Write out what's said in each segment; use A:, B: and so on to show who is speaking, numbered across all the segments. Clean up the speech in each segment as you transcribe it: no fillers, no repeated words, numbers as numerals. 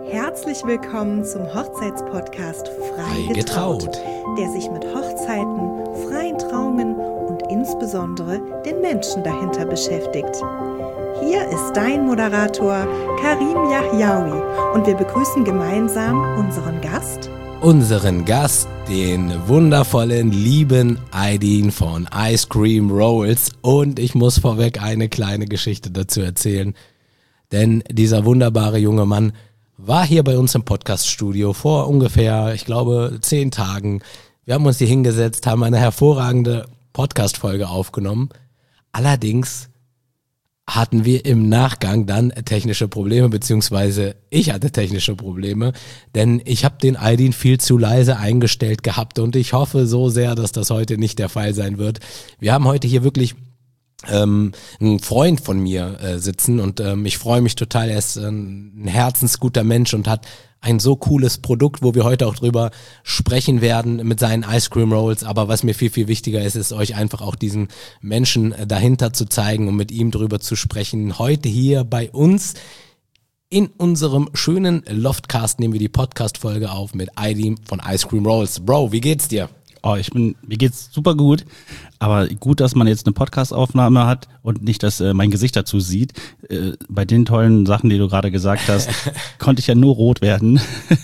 A: Herzlich willkommen zum Hochzeitspodcast Frei getraut, der sich mit Hochzeiten, freien Trauungen und insbesondere den Menschen dahinter beschäftigt. Hier ist dein Moderator Karim Yahyaoui und wir begrüßen gemeinsam unseren Gast,
B: den wundervollen, lieben Aydin von Ice Cream Rolls. Und ich muss vorweg eine kleine Geschichte dazu erzählen, denn dieser wunderbare junge Mann war hier bei uns im Podcaststudio vor ungefähr, ich glaube, 10 Tagen. Wir haben uns hier hingesetzt, haben eine hervorragende Podcast-Folge aufgenommen. Allerdings hatten wir im Nachgang dann technische Probleme, beziehungsweise ich hatte technische Probleme, denn ich habe den Aydin viel zu leise eingestellt gehabt und ich hoffe so sehr, dass das heute nicht der Fall sein wird. Wir haben heute hier wirklich ein Freund von mir sitzen und ich freue mich total, er ist ein herzensguter Mensch und hat ein so cooles Produkt, wo wir heute auch drüber sprechen werden mit seinen Ice Cream Rolls, aber was mir viel, viel wichtiger ist euch einfach auch diesen Menschen dahinter zu zeigen und mit ihm drüber zu sprechen. Heute hier bei uns in unserem schönen Loftcast nehmen wir die Podcast-Folge auf mit Aydin von Ice Cream Rolls. Bro, wie geht's dir?
C: Mir geht's super gut, aber gut, dass man jetzt eine Podcast-Aufnahme hat und nicht, dass mein Gesicht dazu sieht. Bei den tollen Sachen, die du gerade gesagt hast, konnte ich ja nur rot werden.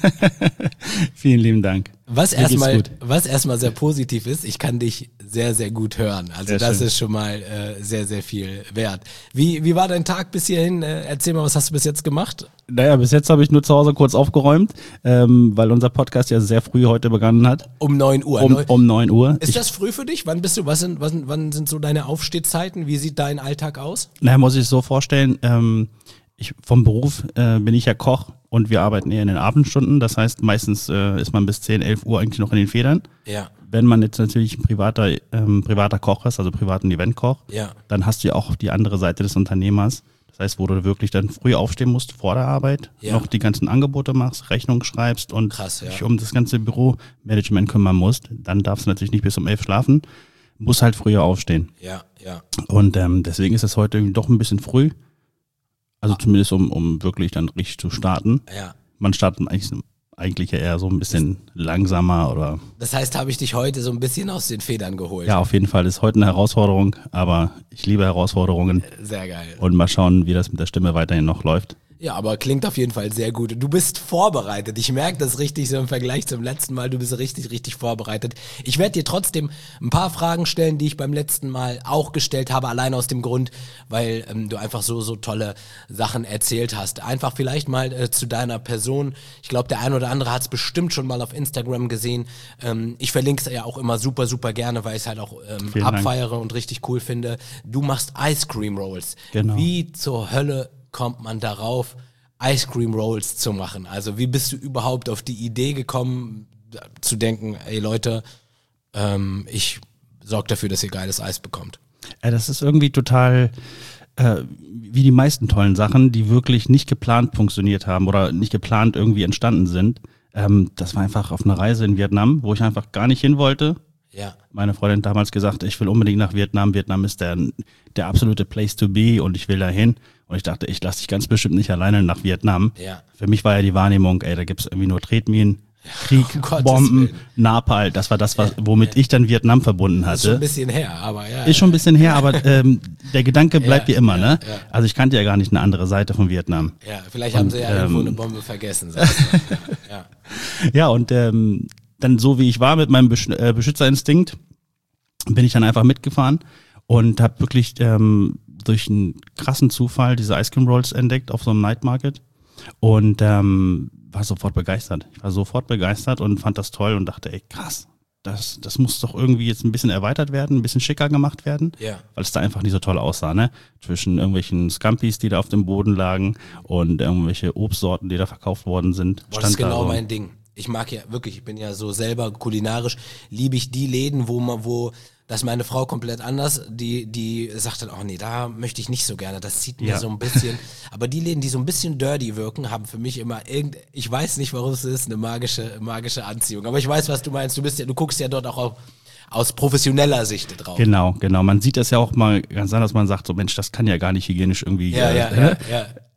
C: Vielen lieben Dank.
B: Was erstmal sehr positiv ist, ich kann dich sehr, sehr gut hören. Also sehr das schön. Ist schon mal sehr, sehr viel wert. Wie war dein Tag bis hierhin? Erzähl mal, was hast du bis jetzt gemacht?
C: Naja, bis jetzt habe ich nur zu Hause kurz aufgeräumt, weil unser Podcast ja sehr früh heute begonnen hat.
B: Um 9 Uhr.
C: Um 9 Uhr.
B: Ist das früh für dich? Wann sind so deine Aufstehzeiten? Wie sieht dein Alltag aus?
C: Naja, muss ich so vorstellen, vom Beruf bin ich ja Koch und wir arbeiten eher in den Abendstunden. Das heißt, meistens ist man bis 10, 11 Uhr eigentlich noch in den Federn.
B: Ja.
C: Wenn man jetzt natürlich ein privater Koch ist, also privaten Eventkoch,
B: ja, dann
C: hast du ja auch die andere Seite des Unternehmers. Das heißt, wo du wirklich dann früh aufstehen musst vor der Arbeit, noch die ganzen Angebote machst, Rechnungen schreibst und dich um das ganze Büromanagement kümmern musst. Dann darfst du natürlich nicht bis um 11 schlafen, musst halt früher aufstehen.
B: Ja.
C: Und deswegen ist es heute irgendwie doch ein bisschen früh. Also zumindest um wirklich dann richtig zu starten.
B: Ja.
C: Man startet eigentlich ja eher so ein bisschen langsamer oder.
B: Das heißt, habe ich dich heute so ein bisschen aus den Federn geholt?
C: Ja, auf jeden Fall. Das ist heute eine Herausforderung, aber ich liebe Herausforderungen.
B: Sehr geil.
C: Und mal schauen, wie das mit der Stimme weiterhin noch läuft.
B: Ja, aber klingt auf jeden Fall sehr gut. Du bist vorbereitet. Ich merke das richtig so im Vergleich zum letzten Mal. Du bist richtig, richtig vorbereitet. Ich werde dir trotzdem ein paar Fragen stellen, die ich beim letzten Mal auch gestellt habe, allein aus dem Grund, weil du einfach so tolle Sachen erzählt hast. Einfach vielleicht mal zu deiner Person. Ich glaube, der ein oder andere hat es bestimmt schon mal auf Instagram gesehen. Ich verlinke es ja auch immer super, super gerne, weil ich es halt auch abfeiere und richtig cool finde. Du machst Ice Cream Rolls.
C: Genau.
B: Wie zur Hölle kommt man darauf, Ice Cream Rolls zu machen? Also wie bist du überhaupt auf die Idee gekommen, zu denken, ey Leute, ich sorge dafür, dass ihr geiles Eis bekommt?
C: Das ist irgendwie total wie die meisten tollen Sachen, die wirklich nicht geplant funktioniert haben oder nicht geplant irgendwie entstanden sind. Das war einfach auf einer Reise in Vietnam, wo ich einfach gar nicht hin wollte.
B: Ja.
C: Meine Freundin hat damals gesagt, ich will unbedingt nach Vietnam. Vietnam ist der absolute Place to be und ich will da hin. Und ich dachte, ich lasse dich ganz bestimmt nicht alleine nach Vietnam.
B: Ja.
C: Für mich war ja die Wahrnehmung, da gibt's irgendwie nur Tretminen, Krieg, Bomben, Napalm. Das war das, womit ich dann Vietnam verbunden hatte. Ist
B: schon ein bisschen her, aber ja.
C: Ist schon ein bisschen her, aber der Gedanke bleibt wie immer, ne?
B: Ja.
C: Also ich kannte ja gar nicht eine andere Seite von Vietnam.
B: Ja, vielleicht haben sie ja irgendwo eine Bombe vergessen. Ja.
C: Ja, und dann so wie ich war mit meinem Beschützerinstinkt, bin ich dann einfach mitgefahren und habe wirklich durch einen krassen Zufall diese Ice Cream Rolls entdeckt auf so einem Night Market und war sofort begeistert. Ich war sofort begeistert und fand das toll und dachte, ey krass, das muss doch irgendwie jetzt ein bisschen erweitert werden, ein bisschen schicker gemacht werden, weil es da einfach nicht so toll aussah, ne? Zwischen irgendwelchen Scampis, die da auf dem Boden lagen und irgendwelche Obstsorten, die da verkauft worden sind.
B: Boah, das ist genau mein Ding. Ich mag ja wirklich, ich bin ja so selber kulinarisch, liebe ich die Läden, wo das ist meine Frau komplett anders, die sagt dann, oh nee, da möchte ich nicht so gerne, das zieht mir so ein bisschen, aber die Läden, die so ein bisschen dirty wirken, haben für mich immer ich weiß nicht, warum es ist, eine magische Anziehung, aber ich weiß, was du meinst, du guckst ja dort auch aus professioneller Sicht drauf.
C: Genau, man sieht das ja auch mal ganz anders, man sagt so, Mensch, das kann ja gar nicht hygienisch irgendwie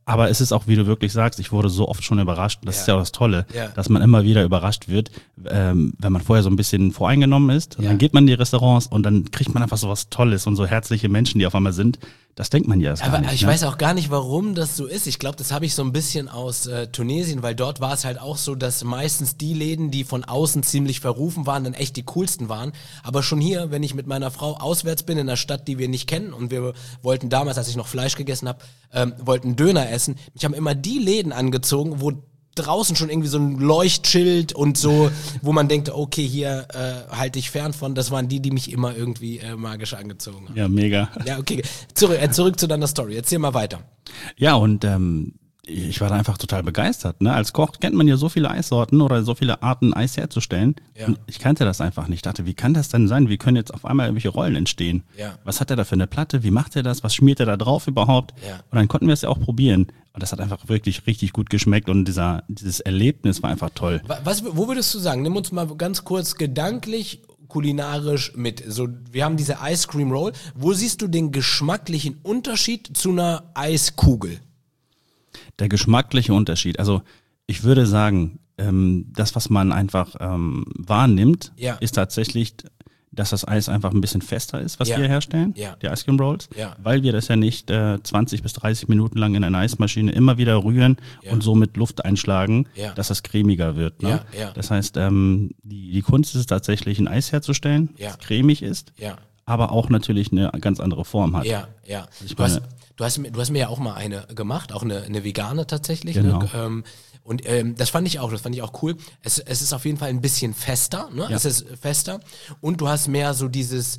C: Aber es ist auch, wie du wirklich sagst, ich wurde so oft schon überrascht. Das ist ja auch das Tolle,
B: Ja.
C: dass man immer wieder überrascht wird, wenn man vorher so ein bisschen voreingenommen ist. Und dann geht man in die Restaurants und dann kriegt man einfach so was Tolles und so herzliche Menschen, die auf einmal sind. Das denkt man ja erst gar
B: Aber
C: nicht.
B: ich weiß auch gar nicht, warum das so ist. Ich glaube, das habe ich so ein bisschen aus Tunesien, weil dort war es halt auch so, dass meistens die Läden, die von außen ziemlich verrufen waren, dann echt die coolsten waren. Aber schon hier, wenn ich mit meiner Frau auswärts bin in einer Stadt, die wir nicht kennen und wir wollten damals, als ich noch Fleisch gegessen habe, wollten Döner essen. Ich habe immer die Läden angezogen, wo draußen schon irgendwie so ein Leuchtschild und so, wo man denkt, okay, hier halte ich fern von. Das waren die mich immer irgendwie magisch angezogen haben.
C: Ja, mega.
B: Ja, okay. Zurück zu deiner Story. Erzähl mal weiter.
C: Ja, und ich war da einfach total begeistert. Ne? Als Koch kennt man ja so viele Eissorten oder so viele Arten, Eis herzustellen.
B: Ja.
C: Und ich kannte das einfach nicht. Ich dachte, wie kann das denn sein? Wie können jetzt auf einmal irgendwelche Rollen entstehen?
B: Ja.
C: Was hat er da für eine Platte? Wie macht er das? Was schmiert er da drauf überhaupt?
B: Ja.
C: Und dann konnten wir es ja auch probieren. Und das hat einfach wirklich richtig gut geschmeckt und dieses Erlebnis war einfach toll.
B: Wo würdest du sagen? Nimm uns mal ganz kurz gedanklich, kulinarisch mit. So, wir haben diese Ice Cream Roll. Wo siehst du den geschmacklichen Unterschied zu einer Eiskugel?
C: Der geschmackliche Unterschied. Also ich würde sagen, das, was man einfach wahrnimmt,
B: Ja.
C: ist tatsächlich, dass das Eis einfach ein bisschen fester ist, was
B: Ja.
C: wir herstellen,
B: Ja.
C: die Ice Cream Rolls,
B: Ja.
C: weil wir das ja nicht 20 bis 30 Minuten lang in einer Eismaschine immer wieder rühren
B: Ja.
C: und so mit Luft einschlagen,
B: Ja.
C: dass das cremiger wird. Ne?
B: Ja, ja.
C: Das heißt, die Kunst ist es tatsächlich, ein Eis herzustellen,
B: Ja.
C: das cremig ist,
B: Ja.
C: aber auch natürlich eine ganz andere Form hat.
B: Ja, ja.
C: Ich
B: Du hast,
C: meine-
B: du hast mir ja auch mal eine gemacht, auch eine vegane tatsächlich.
C: Genau.
B: Ne? Und das fand ich auch cool. Es ist auf jeden Fall ein bisschen fester, ne?
C: Ja.
B: Es ist fester. Und du hast mehr so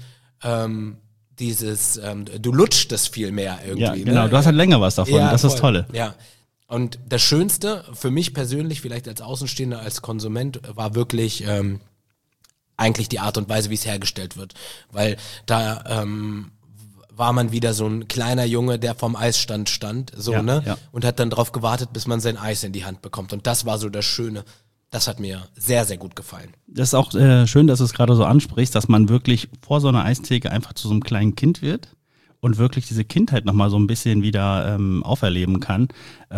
B: du lutscht es viel mehr irgendwie.
C: Ja, genau.
B: Ne?
C: Du hast halt länger was davon.
B: Ja,
C: das ist
B: voll.
C: Tolle.
B: Ja. Und das Schönste für mich persönlich, vielleicht als Außenstehender, als Konsument, war wirklich eigentlich die Art und Weise, wie es hergestellt wird. Weil da war man wieder so ein kleiner Junge, der vorm Eisstand stand, so,
C: Ja,
B: ne?
C: ja.
B: Und hat dann drauf gewartet, bis man sein Eis in die Hand bekommt. Und das war so das Schöne. Das hat mir sehr, sehr gut gefallen.
C: Das ist auch schön, dass du es gerade so ansprichst, dass man wirklich vor so einer Eistheke einfach zu so einem kleinen Kind wird und wirklich diese Kindheit nochmal so ein bisschen wieder auferleben kann.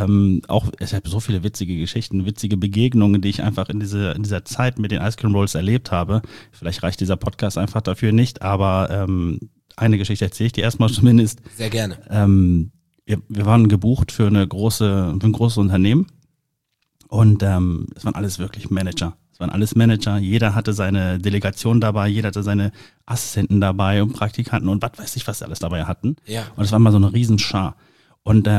C: Ich habe so viele witzige Geschichten, witzige Begegnungen, die ich einfach in dieser Zeit mit den Ice Cream Rolls erlebt habe. Vielleicht reicht dieser Podcast einfach dafür nicht, aber eine Geschichte erzähle ich dir erstmal zumindest.
B: Sehr gerne.
C: Wir waren gebucht für ein großes Unternehmen und es waren alles wirklich Manager. Es waren alles Manager, jeder hatte seine Delegation dabei, jeder hatte seine Assistenten dabei und Praktikanten und was weiß ich, was sie alles dabei hatten.
B: Ja.
C: Und es war mal so eine Riesenschar. Und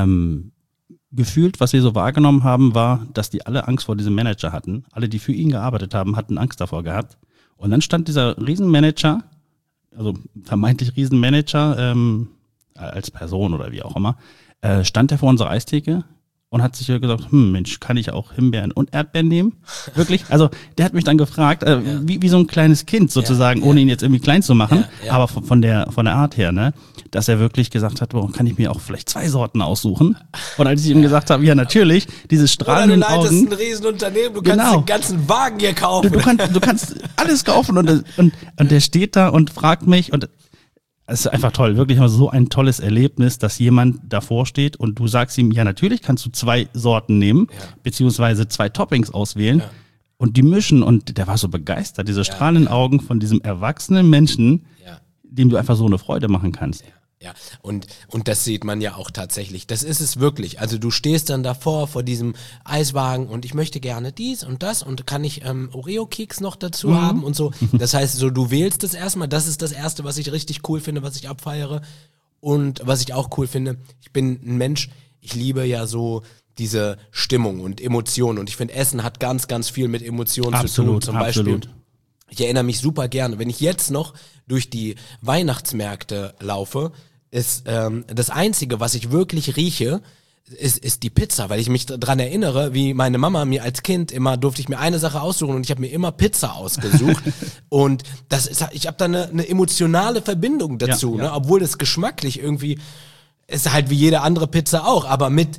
C: gefühlt, was wir so wahrgenommen haben, war, dass die alle Angst vor diesem Manager hatten. Alle, die für ihn gearbeitet haben, hatten Angst davor gehabt. Und dann stand dieser Riesenmanager, also vermeintlich Riesenmanager, als Person oder wie auch immer, stand er vor unserer Eistheke und hat sich gesagt, Mensch, kann ich auch Himbeeren und Erdbeeren nehmen? Wirklich? Also der hat mich dann gefragt, wie so ein kleines Kind sozusagen, ohne ihn jetzt irgendwie klein zu machen, aber von der Art her, ne, dass er wirklich gesagt hat, kann ich mir auch vielleicht 2 Sorten aussuchen? Und als ich ihm gesagt habe, ja natürlich, dieses strahlenden
B: Oder du leitest
C: Augen.
B: ein Riesenunternehmen, du
C: Genau.
B: kannst den ganzen Wagen hier kaufen.
C: Du kannst alles kaufen und der steht da und fragt mich und es ist einfach toll, wirklich immer so ein tolles Erlebnis, dass jemand davor steht und du sagst ihm, ja natürlich kannst du 2 Sorten nehmen, beziehungsweise 2 Toppings auswählen und die mischen und der war so begeistert, diese strahlenden Augen von diesem erwachsenen Menschen, dem du einfach so eine Freude machen kannst.
B: Ja, und das sieht man ja auch tatsächlich. Das ist es wirklich. Also du stehst dann davor vor diesem Eiswagen und ich möchte gerne dies und das und kann ich Oreo-Keks noch dazu haben und so. Das heißt, so du wählst es erstmal. Das ist das Erste, was ich richtig cool finde, was ich abfeiere. Und was ich auch cool finde, ich bin ein Mensch, ich liebe ja so diese Stimmung und Emotionen. Und ich finde, Essen hat ganz, ganz viel mit Emotionen zu tun. Zum Beispiel, ich erinnere mich super gerne, wenn ich jetzt noch durch die Weihnachtsmärkte laufe, ist das Einzige, was ich wirklich rieche, ist die Pizza, weil ich mich dran erinnere, wie meine Mama mir als Kind immer, durfte ich mir eine Sache aussuchen und ich habe mir immer Pizza ausgesucht und ich habe da eine emotionale Verbindung dazu,
C: Ja.
B: ne? Obwohl das geschmacklich irgendwie ist halt wie jede andere Pizza auch, aber mit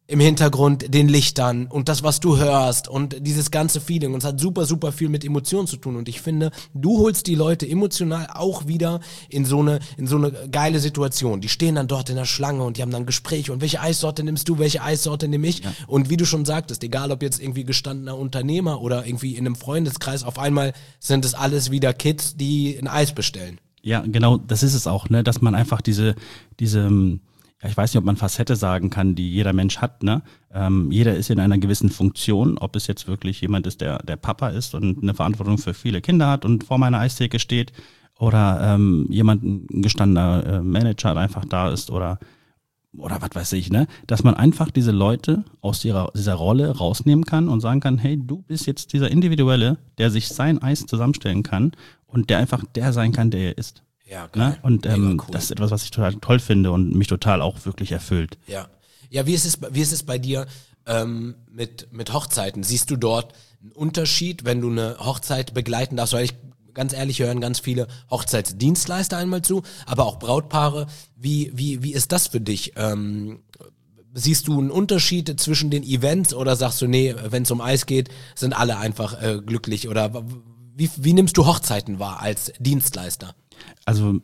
B: im Hintergrund, den Lichtern und das, was du hörst und dieses ganze Feeling. Und es hat super, super viel mit Emotionen zu tun. Und ich finde, du holst die Leute emotional auch wieder in so eine geile Situation. Die stehen dann dort in der Schlange und die haben dann Gespräche. Und welche Eissorte nimmst du, welche Eissorte nehme ich? Ja. Und wie du schon sagtest, egal ob jetzt irgendwie gestandener Unternehmer oder irgendwie in einem Freundeskreis, auf einmal sind es alles wieder Kids, die ein Eis bestellen.
C: Ja, genau, das ist es auch, ne, dass man einfach diese ja, ich weiß nicht, ob man Facette sagen kann, die jeder Mensch hat, ne? Jeder ist in einer gewissen Funktion, ob es jetzt wirklich jemand ist, der Papa ist und eine Verantwortung für viele Kinder hat und vor meiner Eistheke steht oder jemand, ein gestandener Manager einfach da ist oder was weiß ich, ne? Dass man einfach diese Leute aus dieser Rolle rausnehmen kann und sagen kann, hey, du bist jetzt dieser Individuelle, der sich sein Eis zusammenstellen kann und der einfach der sein kann, der er ist.
B: Ja, geil.
C: Ne? Und
B: cool.
C: Das ist etwas, was ich total toll finde und mich total auch wirklich erfüllt.
B: Ja, wie ist es bei dir mit Hochzeiten? Siehst du dort einen Unterschied, wenn du eine Hochzeit begleiten darfst? Weil ich ganz ehrlich hören ganz viele Hochzeitsdienstleister einmal zu, aber auch Brautpaare. Wie ist das für dich? Siehst du einen Unterschied zwischen den Events oder sagst du, nee, wenn es um Eis geht, sind alle einfach glücklich? Oder wie nimmst du Hochzeiten wahr als Dienstleister?
C: Also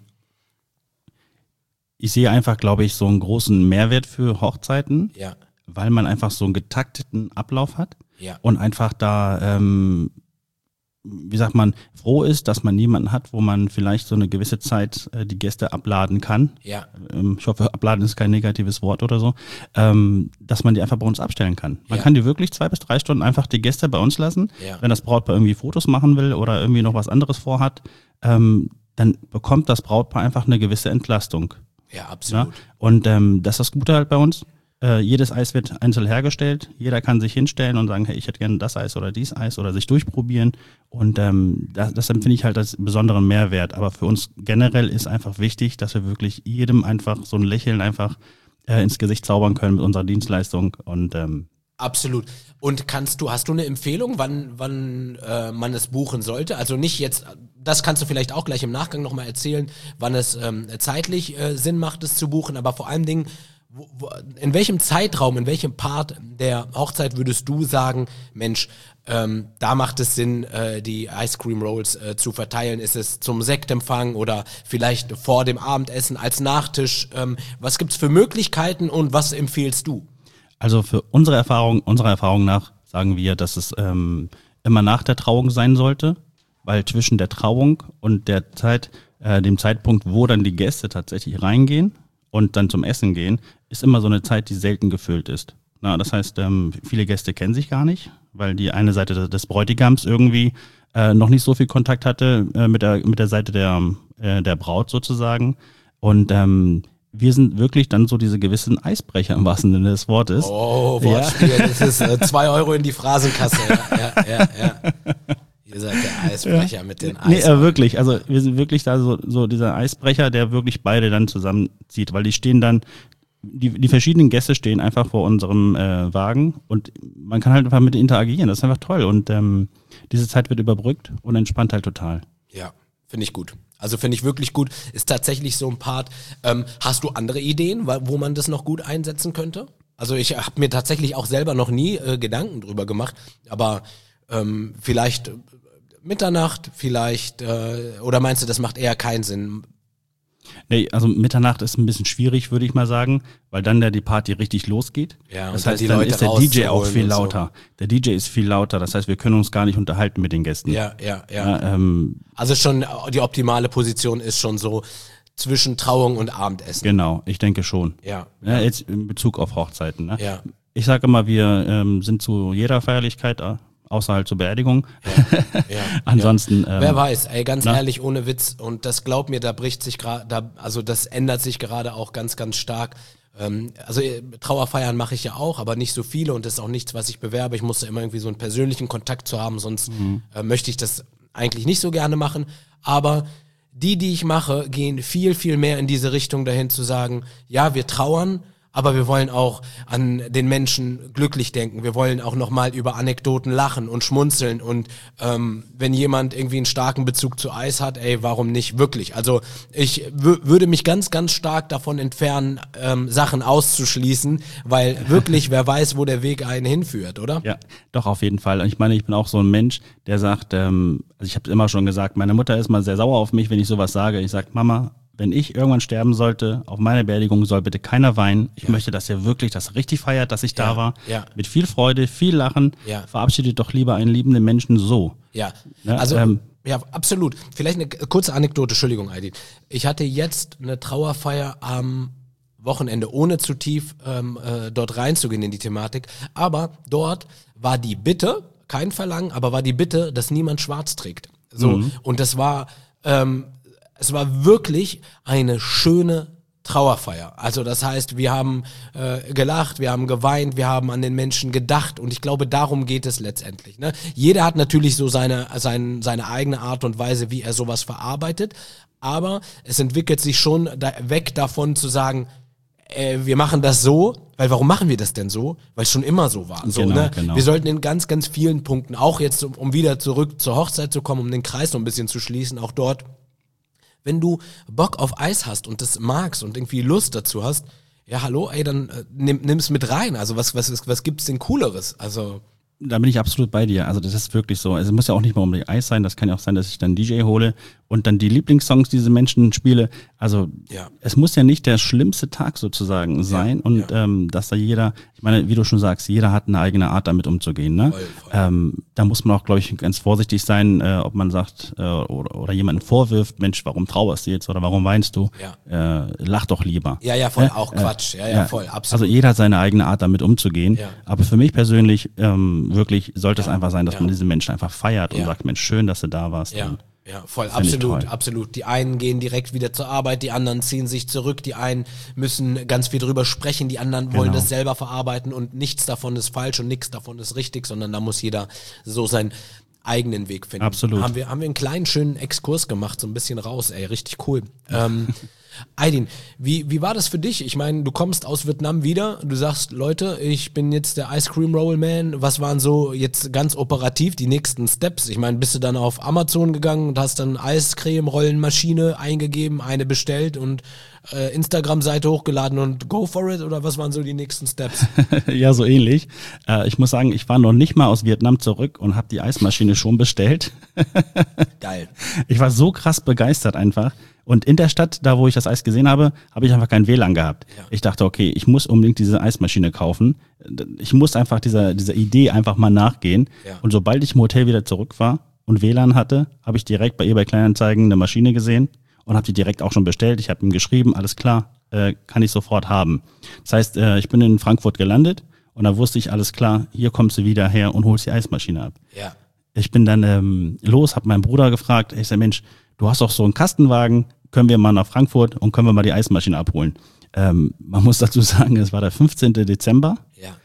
C: ich sehe einfach, glaube ich, so einen großen Mehrwert für Hochzeiten,
B: ja,
C: weil man einfach so einen getakteten Ablauf hat,
B: ja, und
C: einfach da, wie sagt man, froh ist, dass man jemanden hat, wo man vielleicht so eine gewisse Zeit die Gäste abladen kann.
B: Ja.
C: Ich hoffe, abladen ist kein negatives Wort oder so, dass man die einfach bei uns abstellen kann. Man
B: Ja.
C: kann die wirklich 2 bis 3 Stunden einfach die Gäste bei uns lassen,
B: Ja.
C: wenn das Brautpaar irgendwie Fotos machen will oder irgendwie noch was anderes vorhat, dann bekommt das Brautpaar einfach eine gewisse Entlastung.
B: Ja, absolut.
C: Ja? Und das ist das Gute halt bei uns. Jedes Eis wird einzeln hergestellt. Jeder kann sich hinstellen und sagen, hey, ich hätte gerne das Eis oder dies Eis oder sich durchprobieren. Und das empfinde ich halt als besonderen Mehrwert. Aber für uns generell ist einfach wichtig, dass wir wirklich jedem einfach so ein Lächeln einfach ins Gesicht zaubern können mit unserer Dienstleistung. Und
B: absolut. Und hast du eine Empfehlung, wann man es buchen sollte? Also nicht jetzt, das kannst du vielleicht auch gleich im Nachgang nochmal erzählen, wann es zeitlich Sinn macht, es zu buchen, aber vor allen Dingen, in welchem Zeitraum, in welchem Part der Hochzeit würdest du sagen, Mensch, da macht es Sinn, die Ice Cream Rolls zu verteilen? Ist es zum Sektempfang oder vielleicht vor dem Abendessen als Nachtisch? Was gibt's für Möglichkeiten und was empfiehlst du?
C: Also für unserer Erfahrung nach sagen wir, dass es immer nach der Trauung sein sollte, weil zwischen der Trauung und der dem Zeitpunkt, wo dann die Gäste tatsächlich reingehen und dann zum Essen gehen, ist immer so eine Zeit, die selten gefüllt ist. Na, das heißt, viele Gäste kennen sich gar nicht, weil die eine Seite des Bräutigams irgendwie noch nicht so viel Kontakt hatte mit der Seite der Braut sozusagen. Und wir sind wirklich dann so diese gewissen Eisbrecher im wahrsten Sinne des Wortes.
B: Oh, Wortspiel, ja. Das ist 2 Euro in die Phrasenkasse. Ja. Ihr seid der Eisbrecher mit den Eis.
C: Nee, wirklich. Also wir sind wirklich da so dieser Eisbrecher, der wirklich beide dann zusammenzieht, weil die stehen dann, die verschiedenen Gäste stehen einfach vor unserem Wagen und man kann halt einfach mit interagieren. Das ist einfach toll und diese Zeit wird überbrückt und entspannt halt total.
B: Ja, finde ich gut. Also finde ich wirklich gut. Ist tatsächlich so ein Part. Hast du andere Ideen, wo man das noch gut einsetzen könnte? Also ich habe mir tatsächlich auch selber noch nie Gedanken drüber gemacht, aber vielleicht Mitternacht, vielleicht, oder meinst du, das macht eher keinen Sinn?
C: Nee, also Mitternacht ist ein bisschen schwierig, würde ich mal sagen, weil dann die Party richtig losgeht.
B: Ja,
C: das heißt, dann ist der DJ auch viel lauter. So. Der DJ ist viel lauter, das heißt, wir können uns gar nicht unterhalten mit den Gästen.
B: Ja. Also schon die optimale Position ist schon so zwischen Trauung und Abendessen.
C: Genau, ich denke schon.
B: Ja.
C: Jetzt in Bezug auf Hochzeiten. Ne?
B: Ja.
C: Ich sage immer, wir sind zu jeder Feierlichkeit, außer halt zur Beerdigung.
B: Ja.
C: Ansonsten.
B: Wer weiß, ganz ehrlich, ohne Witz. Und das glaub mir, da bricht sich gerade, also das ändert sich gerade auch ganz, ganz stark. Also Trauerfeiern mache ich ja auch, aber nicht so viele und das ist auch nichts, was ich bewerbe. Ich muss da immer irgendwie so einen persönlichen Kontakt zu haben, sonst möchte ich das eigentlich nicht so gerne machen. Aber die ich mache, gehen viel, viel mehr in diese Richtung dahin zu sagen, ja, wir trauern, aber wir wollen auch an den Menschen glücklich denken. Wir wollen auch nochmal über Anekdoten lachen und schmunzeln und wenn jemand irgendwie einen starken Bezug zu Eis hat, warum nicht wirklich? Also ich würde mich ganz, ganz stark davon entfernen, Sachen auszuschließen, weil wirklich, wer weiß, wo der Weg einen hinführt, oder?
C: Ja, doch, auf jeden Fall. Und ich meine, ich bin auch so ein Mensch, der sagt, also ich habe immer schon gesagt, meine Mutter ist mal sehr sauer auf mich, wenn ich sowas sage. Ich sage, Mama, wenn ich irgendwann sterben sollte, auf meiner Beerdigung soll bitte keiner weinen. Ich möchte, dass ihr wirklich das richtig feiert, dass ich da war. Ja. Mit viel Freude, viel Lachen. Ja. Verabschiedet doch lieber einen liebenden Menschen so.
B: Ja, also ja, absolut. Vielleicht eine kurze Anekdote, Entschuldigung, Aydin. Ich hatte jetzt eine Trauerfeier am Wochenende, ohne zu tief dort reinzugehen in die Thematik. Aber dort war die Bitte, kein Verlangen, aber war die Bitte, dass niemand schwarz trägt. So, und das war es war wirklich eine schöne Trauerfeier. Also das heißt, wir haben gelacht, wir haben geweint, wir haben an den Menschen gedacht und ich glaube, darum geht es letztendlich. Ne? Jeder hat natürlich so seine eigene Art und Weise, wie er sowas verarbeitet, aber es entwickelt sich schon weg davon zu sagen, wir machen das so, weil warum machen wir das denn so? Weil es schon immer so war. So,
C: genau,
B: ne?
C: Genau.
B: Wir sollten in ganz, ganz vielen Punkten, auch jetzt, um wieder zurück zur Hochzeit zu kommen, um den Kreis noch ein bisschen zu schließen, auch dort, wenn du Bock auf Eis hast und das magst und irgendwie Lust dazu hast, ja hallo, dann nimm's mit rein. Also was gibt's denn Cooleres? Also
C: da bin ich absolut bei dir. Also das ist wirklich so. Also es muss ja auch nicht mal um die Eis sein. Das kann ja auch sein, dass ich dann DJ hole und dann die Lieblingssongs diese Menschen spiele. Also es muss ja nicht der schlimmste Tag sozusagen sein und dass da jeder, ich meine, wie du schon sagst, jeder hat eine eigene Art damit umzugehen. Ne? Voll. Da muss man auch, glaube ich, ganz vorsichtig sein, ob man sagt oder jemanden vorwirft, Mensch, warum trauerst du jetzt oder warum weinst du? Ja. Lach doch lieber.
B: Ja, voll, auch Quatsch. Ja, voll, absolut.
C: Also jeder hat seine eigene Art damit umzugehen. Ja. Aber für mich persönlich wirklich sollte es einfach sein, dass man diese Menschen einfach feiert und sagt, Mensch, schön, dass du da warst.
B: Ja, voll, absolut. Die einen gehen direkt wieder zur Arbeit, die anderen ziehen sich zurück, die einen müssen ganz viel drüber sprechen, die anderen wollen das selber verarbeiten und nichts davon ist falsch und nichts davon ist richtig, sondern da muss jeder so seinen eigenen Weg finden.
C: Absolut.
B: Haben wir einen kleinen, schönen Exkurs gemacht, so ein bisschen raus, richtig cool. Aydin, wie war das für dich? Ich meine, du kommst aus Vietnam wieder, du sagst, Leute, ich bin jetzt der Ice Cream Roll Man. Was waren so jetzt ganz operativ die nächsten Steps? Ich meine, bist du dann auf Amazon gegangen und hast dann Eiscreme-Rollenmaschine eingegeben, eine bestellt und Instagram-Seite hochgeladen und go for it? Oder was waren so die nächsten Steps?
C: Ja, so ähnlich. Ich muss sagen, ich war noch nicht mal aus Vietnam zurück und habe die Eismaschine schon bestellt.
B: Geil.
C: Ich war so krass begeistert einfach. Und in der Stadt, da wo ich das Eis gesehen habe, habe ich einfach kein WLAN gehabt. Ja. Ich dachte, okay, ich muss unbedingt diese Eismaschine kaufen. Ich muss einfach dieser Idee einfach mal nachgehen. Ja. Und sobald ich im Hotel wieder zurück war und WLAN hatte, habe ich direkt bei eBay Kleinanzeigen eine Maschine gesehen und habe die direkt auch schon bestellt. Ich habe ihm geschrieben, alles klar, kann ich sofort haben. Das heißt, ich bin in Frankfurt gelandet und da wusste ich, alles klar, hier kommst du wieder her und holst die Eismaschine ab.
B: Ja.
C: Ich bin dann los, habe meinen Bruder gefragt, ich sage, Mensch, du hast doch so einen Kastenwagen, können wir mal nach Frankfurt und können wir mal die Eismaschine abholen. Man muss dazu sagen, es war der 15. Dezember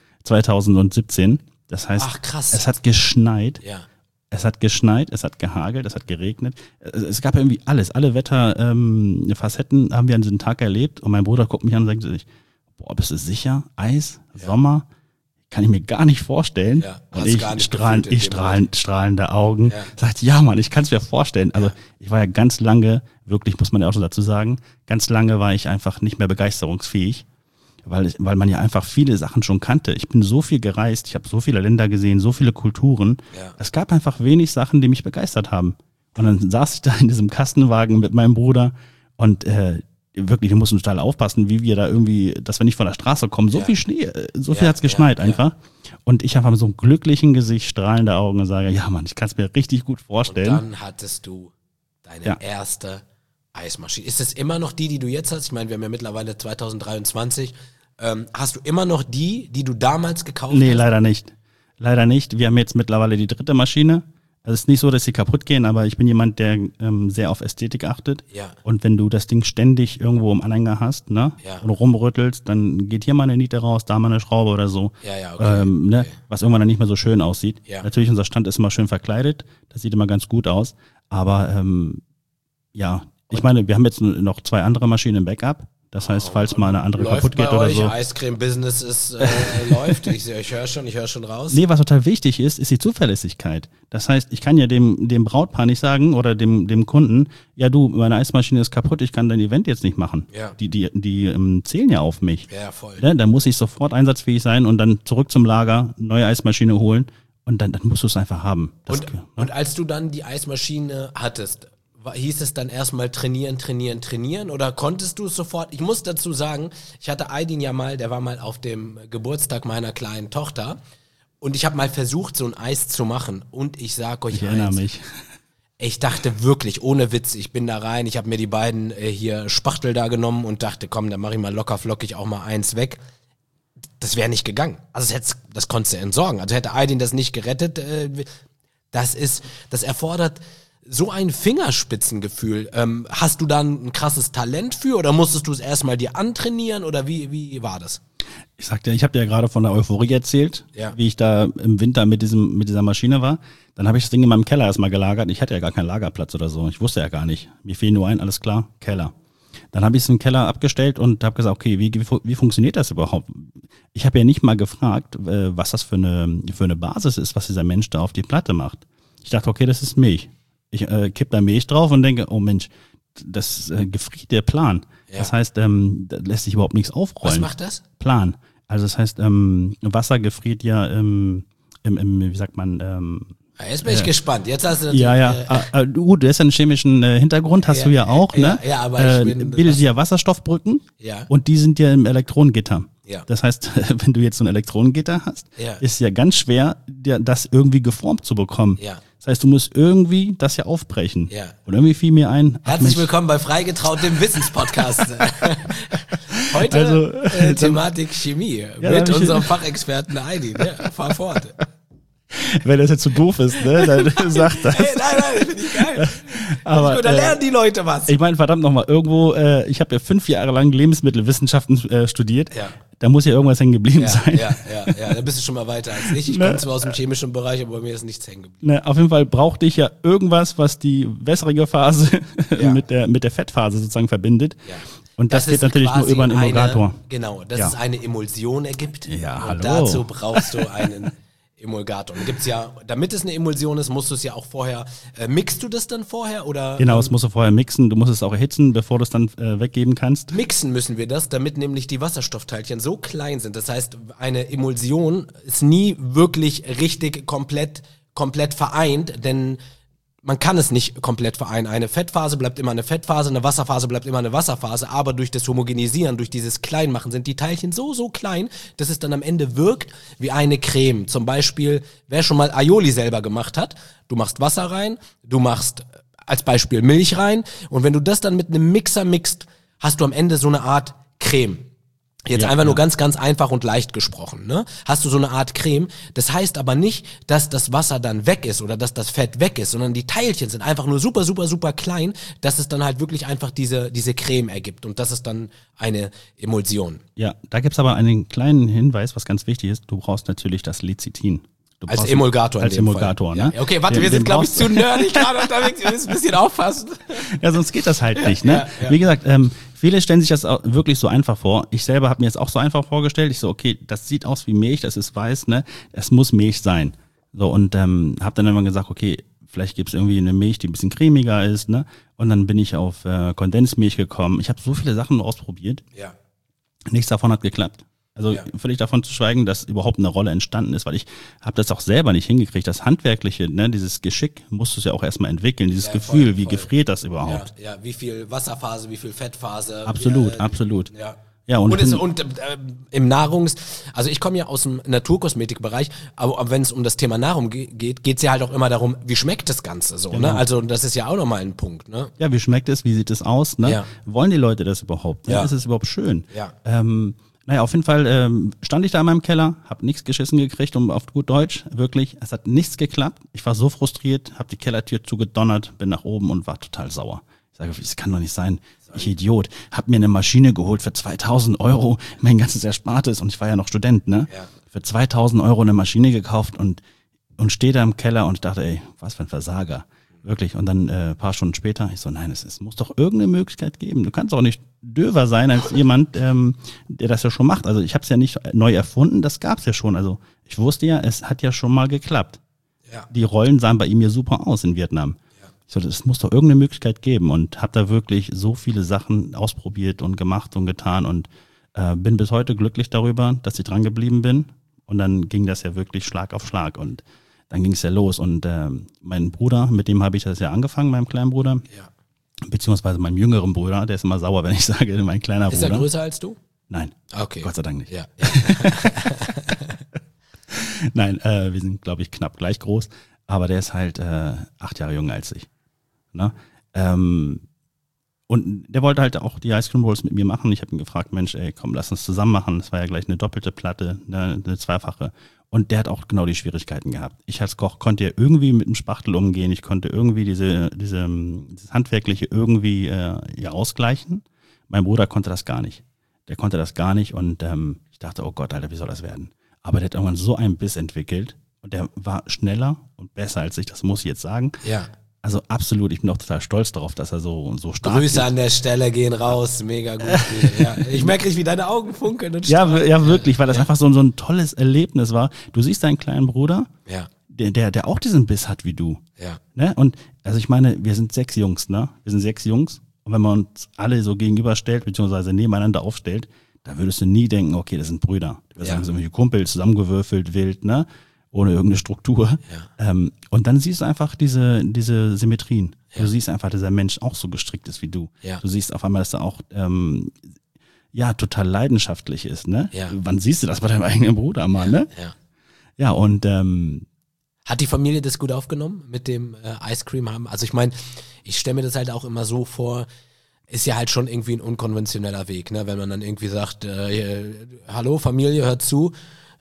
C: 2017. Das heißt,
B: ach, krass.
C: Es hat geschneit.
B: Ja.
C: Es hat geschneit, es hat gehagelt, es hat geregnet. Es gab irgendwie alles. Alle Wetterfacetten haben wir an diesem Tag erlebt. Und mein Bruder guckt mich an und sagt sich, boah, bist du sicher? Eis? Sommer? Kann ich mir gar nicht vorstellen.
B: Ja,
C: und ich strahlende Augen. Sagt, ja Mann, ich kann es mir vorstellen. Also ich war ja ganz lange, wirklich muss man ja auch schon dazu sagen, ganz lange war ich einfach nicht mehr begeisterungsfähig, weil man ja einfach viele Sachen schon kannte. Ich bin so viel gereist, ich habe so viele Länder gesehen, so viele Kulturen. Ja. Es gab einfach wenig Sachen, die mich begeistert haben. Und dann saß ich da in diesem Kastenwagen mit meinem Bruder und wirklich, wir mussten total aufpassen, wie wir da irgendwie, dass wir nicht von der Straße kommen. So viel Schnee, so viel hat's geschneit einfach. Und ich habe mit so einem glücklichen Gesicht, strahlende Augen und sage, ja Mann, ich kann es mir richtig gut vorstellen.
B: Und dann hattest du deine erste Eismaschine. Ist es immer noch die du jetzt hast? Ich meine, wir haben ja mittlerweile 2023. Hast du immer noch die du damals gekauft hast?
C: Nee, leider nicht. Leider nicht. Wir haben jetzt mittlerweile die 3. Maschine. Also es ist nicht so, dass sie kaputt gehen, aber ich bin jemand, der sehr auf Ästhetik achtet. Ja. Und wenn du das Ding ständig irgendwo im Anhänger hast, ne, und rumrüttelst, dann geht hier mal eine Niete raus, da mal eine Schraube oder so.
B: Ja, okay.
C: Ne, was irgendwann dann nicht mehr so schön aussieht. Ja. Natürlich, unser Stand ist immer schön verkleidet, das sieht immer ganz gut aus. Aber ich meine, wir haben jetzt noch 2 andere Maschinen im Backup, Das heißt, falls mal eine andere kaputt geht oder so.
B: Eiscreme-Business ist, läuft. Ich höre schon raus.
C: Nee, was total wichtig ist die Zuverlässigkeit. Das heißt, ich kann ja dem Brautpaar nicht sagen oder dem Kunden, ja du, meine Eismaschine ist kaputt, ich kann dein Event jetzt nicht machen.
B: Ja.
C: Die zählen ja auf mich.
B: Ja, voll.
C: Ja, dann muss ich sofort einsatzfähig sein und dann zurück zum Lager, neue Eismaschine holen und dann musst du es einfach haben.
B: Und als du dann die Eismaschine hattest, hieß es dann erstmal trainieren oder konntest du es sofort? Ich muss dazu sagen, ich hatte Aydin ja mal, der war mal auf dem Geburtstag meiner kleinen Tochter und ich habe mal versucht, so ein Eis zu machen und ich sag euch
C: ich erinnere mich.
B: Ich dachte wirklich, ohne Witz, ich bin da rein, ich habe mir die beiden hier Spachtel da genommen und dachte, komm, dann mache ich mal locker flockig auch mal eins weg. Das wäre nicht gegangen. Also das konntest du entsorgen. Also hätte Aydin das nicht gerettet, das erfordert so ein Fingerspitzengefühl. Hast du dann ein krasses Talent für oder musstest du es erstmal dir antrainieren oder wie war das?
C: Ich sagte, ich habe dir ja gerade von der Euphorie erzählt, wie ich da im Winter mit dieser Maschine war. Dann habe ich das Ding in meinem Keller erstmal gelagert. Ich hatte ja gar keinen Lagerplatz oder so. Ich wusste ja gar nicht. Mir fiel nur ein, alles klar, Keller. Dann habe ich es im Keller abgestellt und habe gesagt, okay, wie funktioniert das überhaupt? Ich habe ja nicht mal gefragt, was das für eine Basis ist, was dieser Mensch da auf die Platte macht. Ich dachte, okay, das ist Milch. Ich kipp da Milch drauf und denke, oh Mensch, das gefriert der Plan. Ja. Das heißt, da lässt sich überhaupt nichts aufrollen.
B: Was macht das?
C: Plan. Also das heißt, Wasser gefriert ja wie sagt man,
B: jetzt bin ich gespannt. Jetzt hast du
C: du hast ja einen chemischen Hintergrund, hast du ja auch, ne?
B: Ja, aber
C: bildet ja Wasserstoffbrücken und die sind ja im Elektronengitter. Ja. Das heißt, wenn du jetzt so ein Elektronengitter hast, ist ja ganz schwer, das irgendwie geformt zu bekommen. Ja. Das heißt, du musst irgendwie das ja aufbrechen. Ja. Und irgendwie fiel mir ein.
B: Herzlich willkommen bei Freigetraut, dem Wissenspodcast. Heute Thematik Chemie mit unserem Fachexperten Aydin. Ja, fahr fort.
C: Wenn das jetzt zu doof ist, ne, dann sagt das.
B: Hey, nein, finde ich geil. Aber gut, da lernen die Leute was.
C: Ich meine, verdammt nochmal, irgendwo, ich habe ja 5 Jahre lang Lebensmittelwissenschaften studiert. Ja. Da muss ja irgendwas hängen geblieben sein.
B: Ja, da bist du schon mal weiter als ich. Ich komme zwar aus dem chemischen Bereich, aber bei mir ist nichts hängen geblieben.
C: Ne, auf jeden Fall brauchte ich ja irgendwas, was die wässrige Phase mit der Fettphase sozusagen verbindet. Ja. Und das geht natürlich nur über einen Emulgator.
B: Es eine Emulsion ergibt.
C: Ja,
B: und dazu brauchst du einen Emulgator. Und gibt's ja, damit es eine Emulsion ist, musst du es ja auch vorher, mixt du das dann vorher oder?
C: Genau, das musst du vorher mixen, du musst es auch erhitzen, bevor du es dann weggeben kannst.
B: Mixen müssen wir das, damit nämlich die Wasserstoffteilchen so klein sind. Das heißt, eine Emulsion ist nie wirklich richtig komplett vereint, denn man kann es nicht komplett vereinen. Eine Fettphase bleibt immer eine Fettphase, eine Wasserphase bleibt immer eine Wasserphase, aber durch das Homogenisieren, durch dieses Kleinmachen sind die Teilchen so klein, dass es dann am Ende wirkt wie eine Creme. Zum Beispiel, wer schon mal Aioli selber gemacht hat, du machst Wasser rein, du machst als Beispiel Milch rein und wenn du das dann mit einem Mixer mixt, hast du am Ende so eine Art Creme. Jetzt einfach nur ganz, ganz einfach und leicht gesprochen, ne? Hast du so eine Art Creme. Das heißt aber nicht, dass das Wasser dann weg ist oder dass das Fett weg ist, sondern die Teilchen sind einfach nur super, super, super klein, dass es dann halt wirklich einfach diese Creme ergibt. Und das ist dann eine Emulsion.
C: Ja, da gibt's aber einen kleinen Hinweis, was ganz wichtig ist. Du brauchst natürlich das Lecithin.
B: Als Emulgator
C: als Emulgator,
B: ne? Ja. Okay, warte, wir sind, glaube ich, zu nerdig gerade unterwegs. Wir müssen ein bisschen aufpassen.
C: Ja, sonst geht das halt nicht, ne? Ja. Wie gesagt, viele stellen sich das auch wirklich so einfach vor. Ich selber habe mir jetzt auch so einfach vorgestellt. Ich so, okay, das sieht aus wie Milch, das ist weiß, ne? Es muss Milch sein. So, und habe dann immer gesagt, okay, vielleicht gibt's irgendwie eine Milch, die ein bisschen cremiger ist, ne? Und dann bin ich auf Kondensmilch gekommen. Ich habe so viele Sachen ausprobiert. Ja. Nichts davon hat geklappt. Also völlig davon zu schweigen, dass überhaupt eine Rolle entstanden ist, weil ich habe das auch selber nicht hingekriegt. Das Handwerkliche, ne, dieses Geschick musst du es ja auch erstmal entwickeln, dieses Gefühl, wie gefriert das überhaupt?
B: Ja, wie viel Wasserphase, wie viel Fettphase.
C: Absolut. Ja, und
B: im also ich komme ja aus dem Naturkosmetikbereich, aber wenn es um das Thema Nahrung geht, geht's ja halt auch immer darum, wie schmeckt das Ganze so, genau. Ne? Also das ist ja auch nochmal ein Punkt, ne?
C: Ja, wie schmeckt es, wie sieht es aus, ne? Ja. Wollen die Leute das überhaupt? Ne? Ist es überhaupt schön? Ja. Naja, auf jeden Fall stand ich da in meinem Keller, habe nichts geschissen gekriegt, auf gut Deutsch, wirklich, es hat nichts geklappt. Ich war so frustriert, habe die Kellertür zugedonnert, bin nach oben und war total sauer. Ich sage, das kann doch nicht sein, ich Idiot. Hab mir eine Maschine geholt für 2.000 €, mein ganzes Erspartes, und ich war ja noch Student, ne? Ja. Für 2.000 € eine Maschine gekauft und stehe da im Keller und dachte, ey, was für ein Versager. Wirklich. Und dann ein paar Stunden später, ich so, nein, es muss doch irgendeine Möglichkeit geben. Du kannst auch nicht döver sein als jemand, der das ja schon macht. Also ich habe es ja nicht neu erfunden, das gab es ja schon. Also ich wusste ja, es hat ja schon mal geklappt. Ja. Die Rollen sahen bei ihm ja super aus in Vietnam. Ja. Ich so, es muss doch irgendeine Möglichkeit geben und habe da wirklich so viele Sachen ausprobiert und gemacht und getan und bin bis heute glücklich darüber, dass ich dran geblieben bin. Und dann ging das ja wirklich Schlag auf Schlag und dann ging es ja los und mein Bruder, mit dem habe ich das ja angefangen, meinem kleinen Bruder, beziehungsweise meinem jüngeren Bruder, der ist immer sauer, wenn ich sage, mein kleiner Bruder.
B: Ist er größer als du?
C: Nein,
B: okay.
C: Gott sei Dank nicht.
B: Ja.
C: Nein, wir sind, glaube ich, knapp gleich groß, aber der ist halt 8 Jahre jünger als ich. Ne? Und der wollte halt auch die Ice Cream Rolls mit mir machen. Ich habe ihn gefragt, Mensch, ey, komm, lass uns zusammen machen. Das war ja gleich eine doppelte Platte, eine zweifache. Und der hat auch genau die Schwierigkeiten gehabt. Ich als Koch konnte ja irgendwie mit dem Spachtel umgehen. Ich konnte irgendwie dieses Handwerkliche irgendwie ausgleichen. Mein Bruder konnte das gar nicht. Der konnte das gar nicht und ich dachte, oh Gott, Alter, wie soll das werden? Aber der hat irgendwann so einen Biss entwickelt und der war schneller und besser als ich, das muss ich jetzt sagen.
B: Ja.
C: Also absolut, ich bin auch total stolz darauf, dass er so stark
B: Grüße ist. An der Stelle gehen raus, mega gut. Ja, ich merke, wie deine Augen funkeln und
C: strahlen. Ja, wirklich, weil das einfach so ein tolles Erlebnis war. Du siehst deinen kleinen Bruder, der auch diesen Biss hat wie du.
B: Ja.
C: Ne? Und also ich meine, wir sind 6 Jungs, ne? Wir sind 6 Jungs und wenn man uns alle so gegenüberstellt, beziehungsweise nebeneinander aufstellt, da würdest du nie denken, okay, das sind Brüder. Du würdest sagen, so irgendwelche Kumpel, zusammengewürfelt, wild, ne? Ohne irgendeine Struktur. Ja. Und dann siehst du einfach diese Symmetrien. Ja. Du siehst einfach, dass der Mensch auch so gestrickt ist wie du. Ja. Du siehst auf einmal, dass er auch total leidenschaftlich ist. Ne? Ja. Wann siehst du das bei deinem eigenen Bruder mal? Ne?
B: Ja.
C: Ja, und
B: hat die Familie das gut aufgenommen mit dem Ice Cream haben? Also ich meine, ich stelle mir das halt auch immer so vor, ist ja halt schon irgendwie ein unkonventioneller Weg, ne? Wenn man dann irgendwie sagt, hallo Familie, hört zu,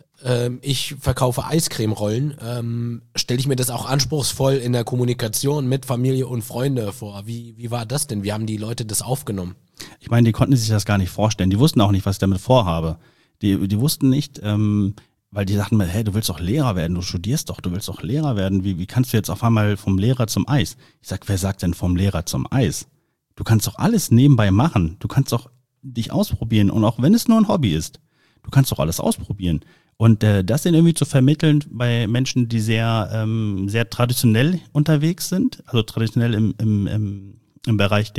B: ich verkaufe Eiscremerollen, stelle ich mir das auch anspruchsvoll in der Kommunikation mit Familie und Freunde vor. Wie war das denn? Wie haben die Leute das aufgenommen?
C: Ich meine, die konnten sich das gar nicht vorstellen. Die wussten auch nicht, was ich damit vorhabe. Die wussten nicht, weil die sagten mir, hey, du willst doch Lehrer werden, du studierst doch, du willst doch Lehrer werden. Wie kannst du jetzt auf einmal vom Lehrer zum Eis? Ich sag, wer sagt denn vom Lehrer zum Eis? Du kannst doch alles nebenbei machen. Du kannst doch dich ausprobieren und auch wenn es nur ein Hobby ist, du kannst doch alles ausprobieren. Und das dann irgendwie zu vermitteln bei Menschen, die sehr traditionell unterwegs sind, also traditionell im Bereich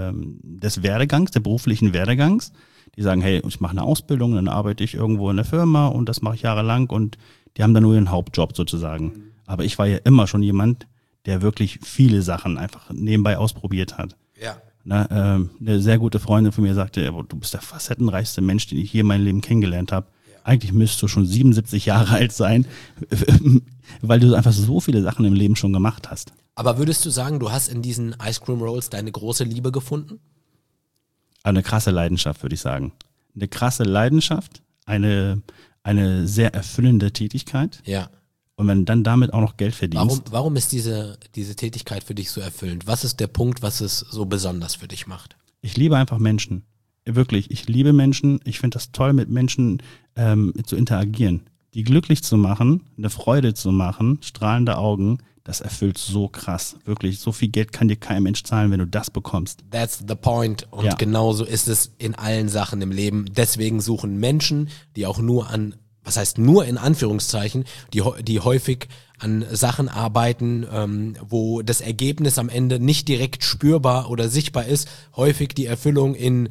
C: des Werdegangs, der beruflichen Werdegangs, die sagen, hey, ich mache eine Ausbildung, dann arbeite ich irgendwo in der Firma und das mache ich jahrelang und die haben dann nur ihren Hauptjob sozusagen. Mhm. Aber ich war ja immer schon jemand, der wirklich viele Sachen einfach nebenbei ausprobiert hat.
B: Ja.
C: Eine sehr gute Freundin von mir sagte, du bist der facettenreichste Mensch, den ich je in meinem Leben kennengelernt habe. Eigentlich müsstest du schon 77 Jahre alt sein, weil du einfach so viele Sachen im Leben schon gemacht hast.
B: Aber würdest du sagen, du hast in diesen Ice Cream Rolls deine große Liebe gefunden?
C: Eine krasse Leidenschaft, würde ich sagen. Eine krasse Leidenschaft, eine sehr erfüllende Tätigkeit.
B: Ja.
C: Und wenn du dann damit auch noch Geld verdienst.
B: Warum ist diese Tätigkeit für dich so erfüllend? Was ist der Punkt, was es so besonders für dich macht?
C: Ich liebe einfach Menschen. Wirklich, ich liebe Menschen. Ich finde das toll, mit Menschen zu interagieren. Die glücklich zu machen, eine Freude zu machen, strahlende Augen, das erfüllt so krass. Wirklich, so viel Geld kann dir kein Mensch zahlen, wenn du das bekommst.
B: That's the point. Und genauso ist es in allen Sachen im Leben. Deswegen suchen Menschen, die auch nur in Anführungszeichen, die häufig an Sachen arbeiten, wo das Ergebnis am Ende nicht direkt spürbar oder sichtbar ist, häufig die Erfüllung in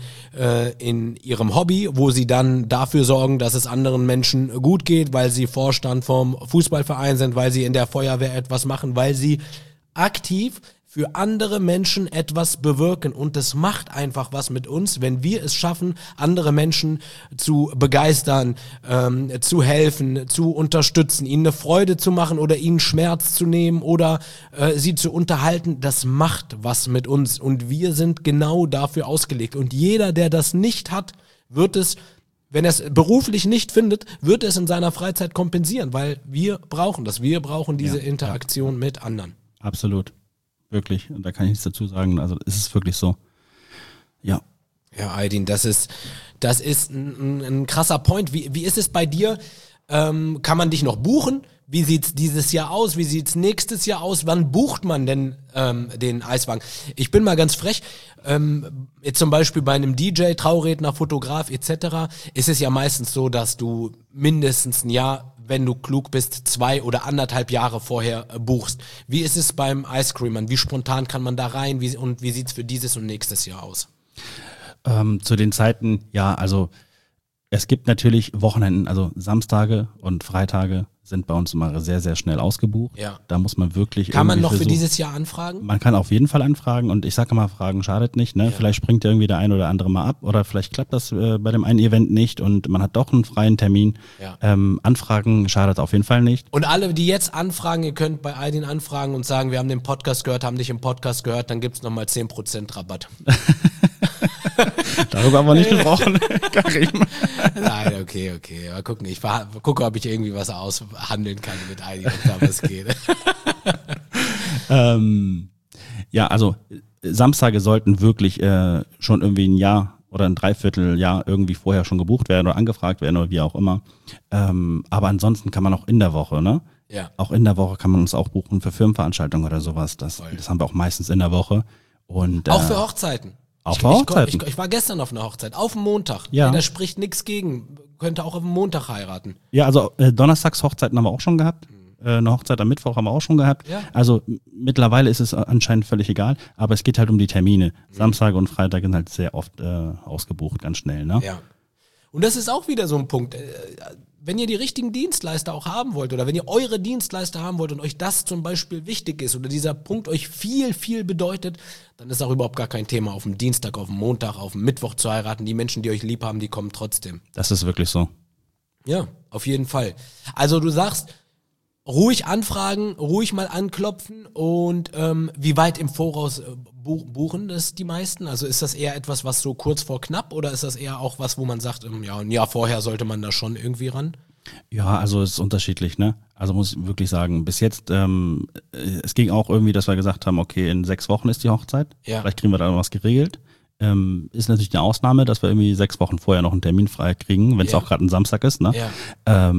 B: ihrem Hobby, wo sie dann dafür sorgen, dass es anderen Menschen gut geht, weil sie Vorstand vom Fußballverein sind, weil sie in der Feuerwehr etwas machen, weil sie aktiv für andere Menschen etwas bewirken und das macht einfach was mit uns, wenn wir es schaffen, andere Menschen zu begeistern, zu helfen, zu unterstützen, ihnen eine Freude zu machen oder ihnen Schmerz zu nehmen oder sie zu unterhalten, das macht was mit uns und wir sind genau dafür ausgelegt und jeder, der das nicht hat, wird es, wenn er es beruflich nicht findet, wird es in seiner Freizeit kompensieren, weil wir brauchen das, wir brauchen diese Interaktion mit anderen.
C: Absolut. Wirklich, da kann ich nichts dazu sagen. Also es ist wirklich so. Ja.
B: Ja, Aydin, das ist ein krasser Point. Wie ist es bei dir? Kann man dich noch buchen? Wie sieht's dieses Jahr aus? Wie sieht's nächstes Jahr aus? Wann bucht man denn den Eiswagen? Ich bin mal ganz frech. Jetzt zum Beispiel bei einem DJ, Trauredner, Fotograf etc. ist es ja meistens so, dass du mindestens ein Jahr, wenn du klug bist, 2 oder 1,5 Jahre vorher buchst. Wie ist es beim Ice Cream? Wie spontan kann man da rein? Und wie sieht's für dieses und nächstes Jahr aus?
C: Zu den Zeiten, ja, also es gibt natürlich Wochenenden, also Samstage und Freitage sind bei uns immer sehr, sehr schnell ausgebucht.
B: Ja.
C: Da muss man wirklich
B: Kann man noch
C: versuchen.
B: für dieses Jahr anfragen?
C: Man kann auf jeden Fall anfragen und ich sage immer, Fragen schadet nicht. Ne?
B: Ja.
C: Vielleicht springt irgendwie der ein oder andere mal ab oder vielleicht klappt das bei dem einen Event nicht und man hat doch einen freien Termin.
B: Ja.
C: Anfragen schadet auf jeden Fall nicht.
B: Und alle, die jetzt anfragen, ihr könnt bei Aydin anfragen und sagen, wir haben den Podcast gehört, haben dich im Podcast gehört, dann gibt's nochmal 10% Rabatt.
C: Darüber haben wir nicht gesprochen, Karim.
B: Nein, okay. Mal gucken. Ich gucke, ob ich irgendwie was aushandeln kann mit Aydin, ob da was geht.
C: Ja, also Samstage sollten wirklich schon irgendwie ein Jahr oder ein Dreivierteljahr irgendwie vorher schon gebucht werden oder angefragt werden oder wie auch immer. Aber ansonsten kann man auch in der Woche, ne?
B: Ja.
C: Auch in der Woche kann man uns auch buchen für Firmenveranstaltungen oder sowas. Das haben wir auch meistens in der Woche. Und,
B: Auch für Hochzeiten.
C: Auch für Hochzeiten.
B: Ich war gestern auf einer Hochzeit, auf dem Montag.
C: Ja.
B: Da spricht nichts gegen. Könnte auch auf dem Montag heiraten.
C: Ja, also Donnerstags Hochzeiten haben wir auch schon gehabt. Eine Hochzeit am Mittwoch haben wir auch schon gehabt.
B: Ja.
C: Also mittlerweile ist es anscheinend völlig egal, aber es geht halt um die Termine. Samstage und Freitag sind halt sehr oft ausgebucht, ganz schnell. Ne?
B: Ja. Und das ist auch wieder so ein Punkt. Wenn ihr die richtigen Dienstleister auch haben wollt oder wenn ihr eure Dienstleister haben wollt und euch das zum Beispiel wichtig ist oder dieser Punkt euch viel, viel bedeutet, dann ist auch überhaupt gar kein Thema, auf dem Dienstag, auf dem Montag, auf dem Mittwoch zu heiraten. Die Menschen, die euch lieb haben, die kommen trotzdem.
C: Das ist wirklich so.
B: Ja, auf jeden Fall. Also du sagst, ruhig anfragen, ruhig mal anklopfen und wie weit im Voraus buchen das die meisten? Also ist das eher etwas, was so kurz vor knapp oder ist das eher auch was, wo man sagt, ja, ein Jahr vorher sollte man da schon irgendwie ran?
C: Ja, also es ist unterschiedlich, ne? Also muss ich wirklich sagen, bis jetzt, es ging auch irgendwie, dass wir gesagt haben, okay, in 6 Wochen ist die Hochzeit.
B: Ja.
C: Vielleicht kriegen wir da noch was geregelt. Ist natürlich eine Ausnahme, dass wir irgendwie 6 Wochen vorher noch einen Termin frei kriegen, wenn es
B: Ja.
C: auch gerade ein Samstag ist, ne?
B: Ja.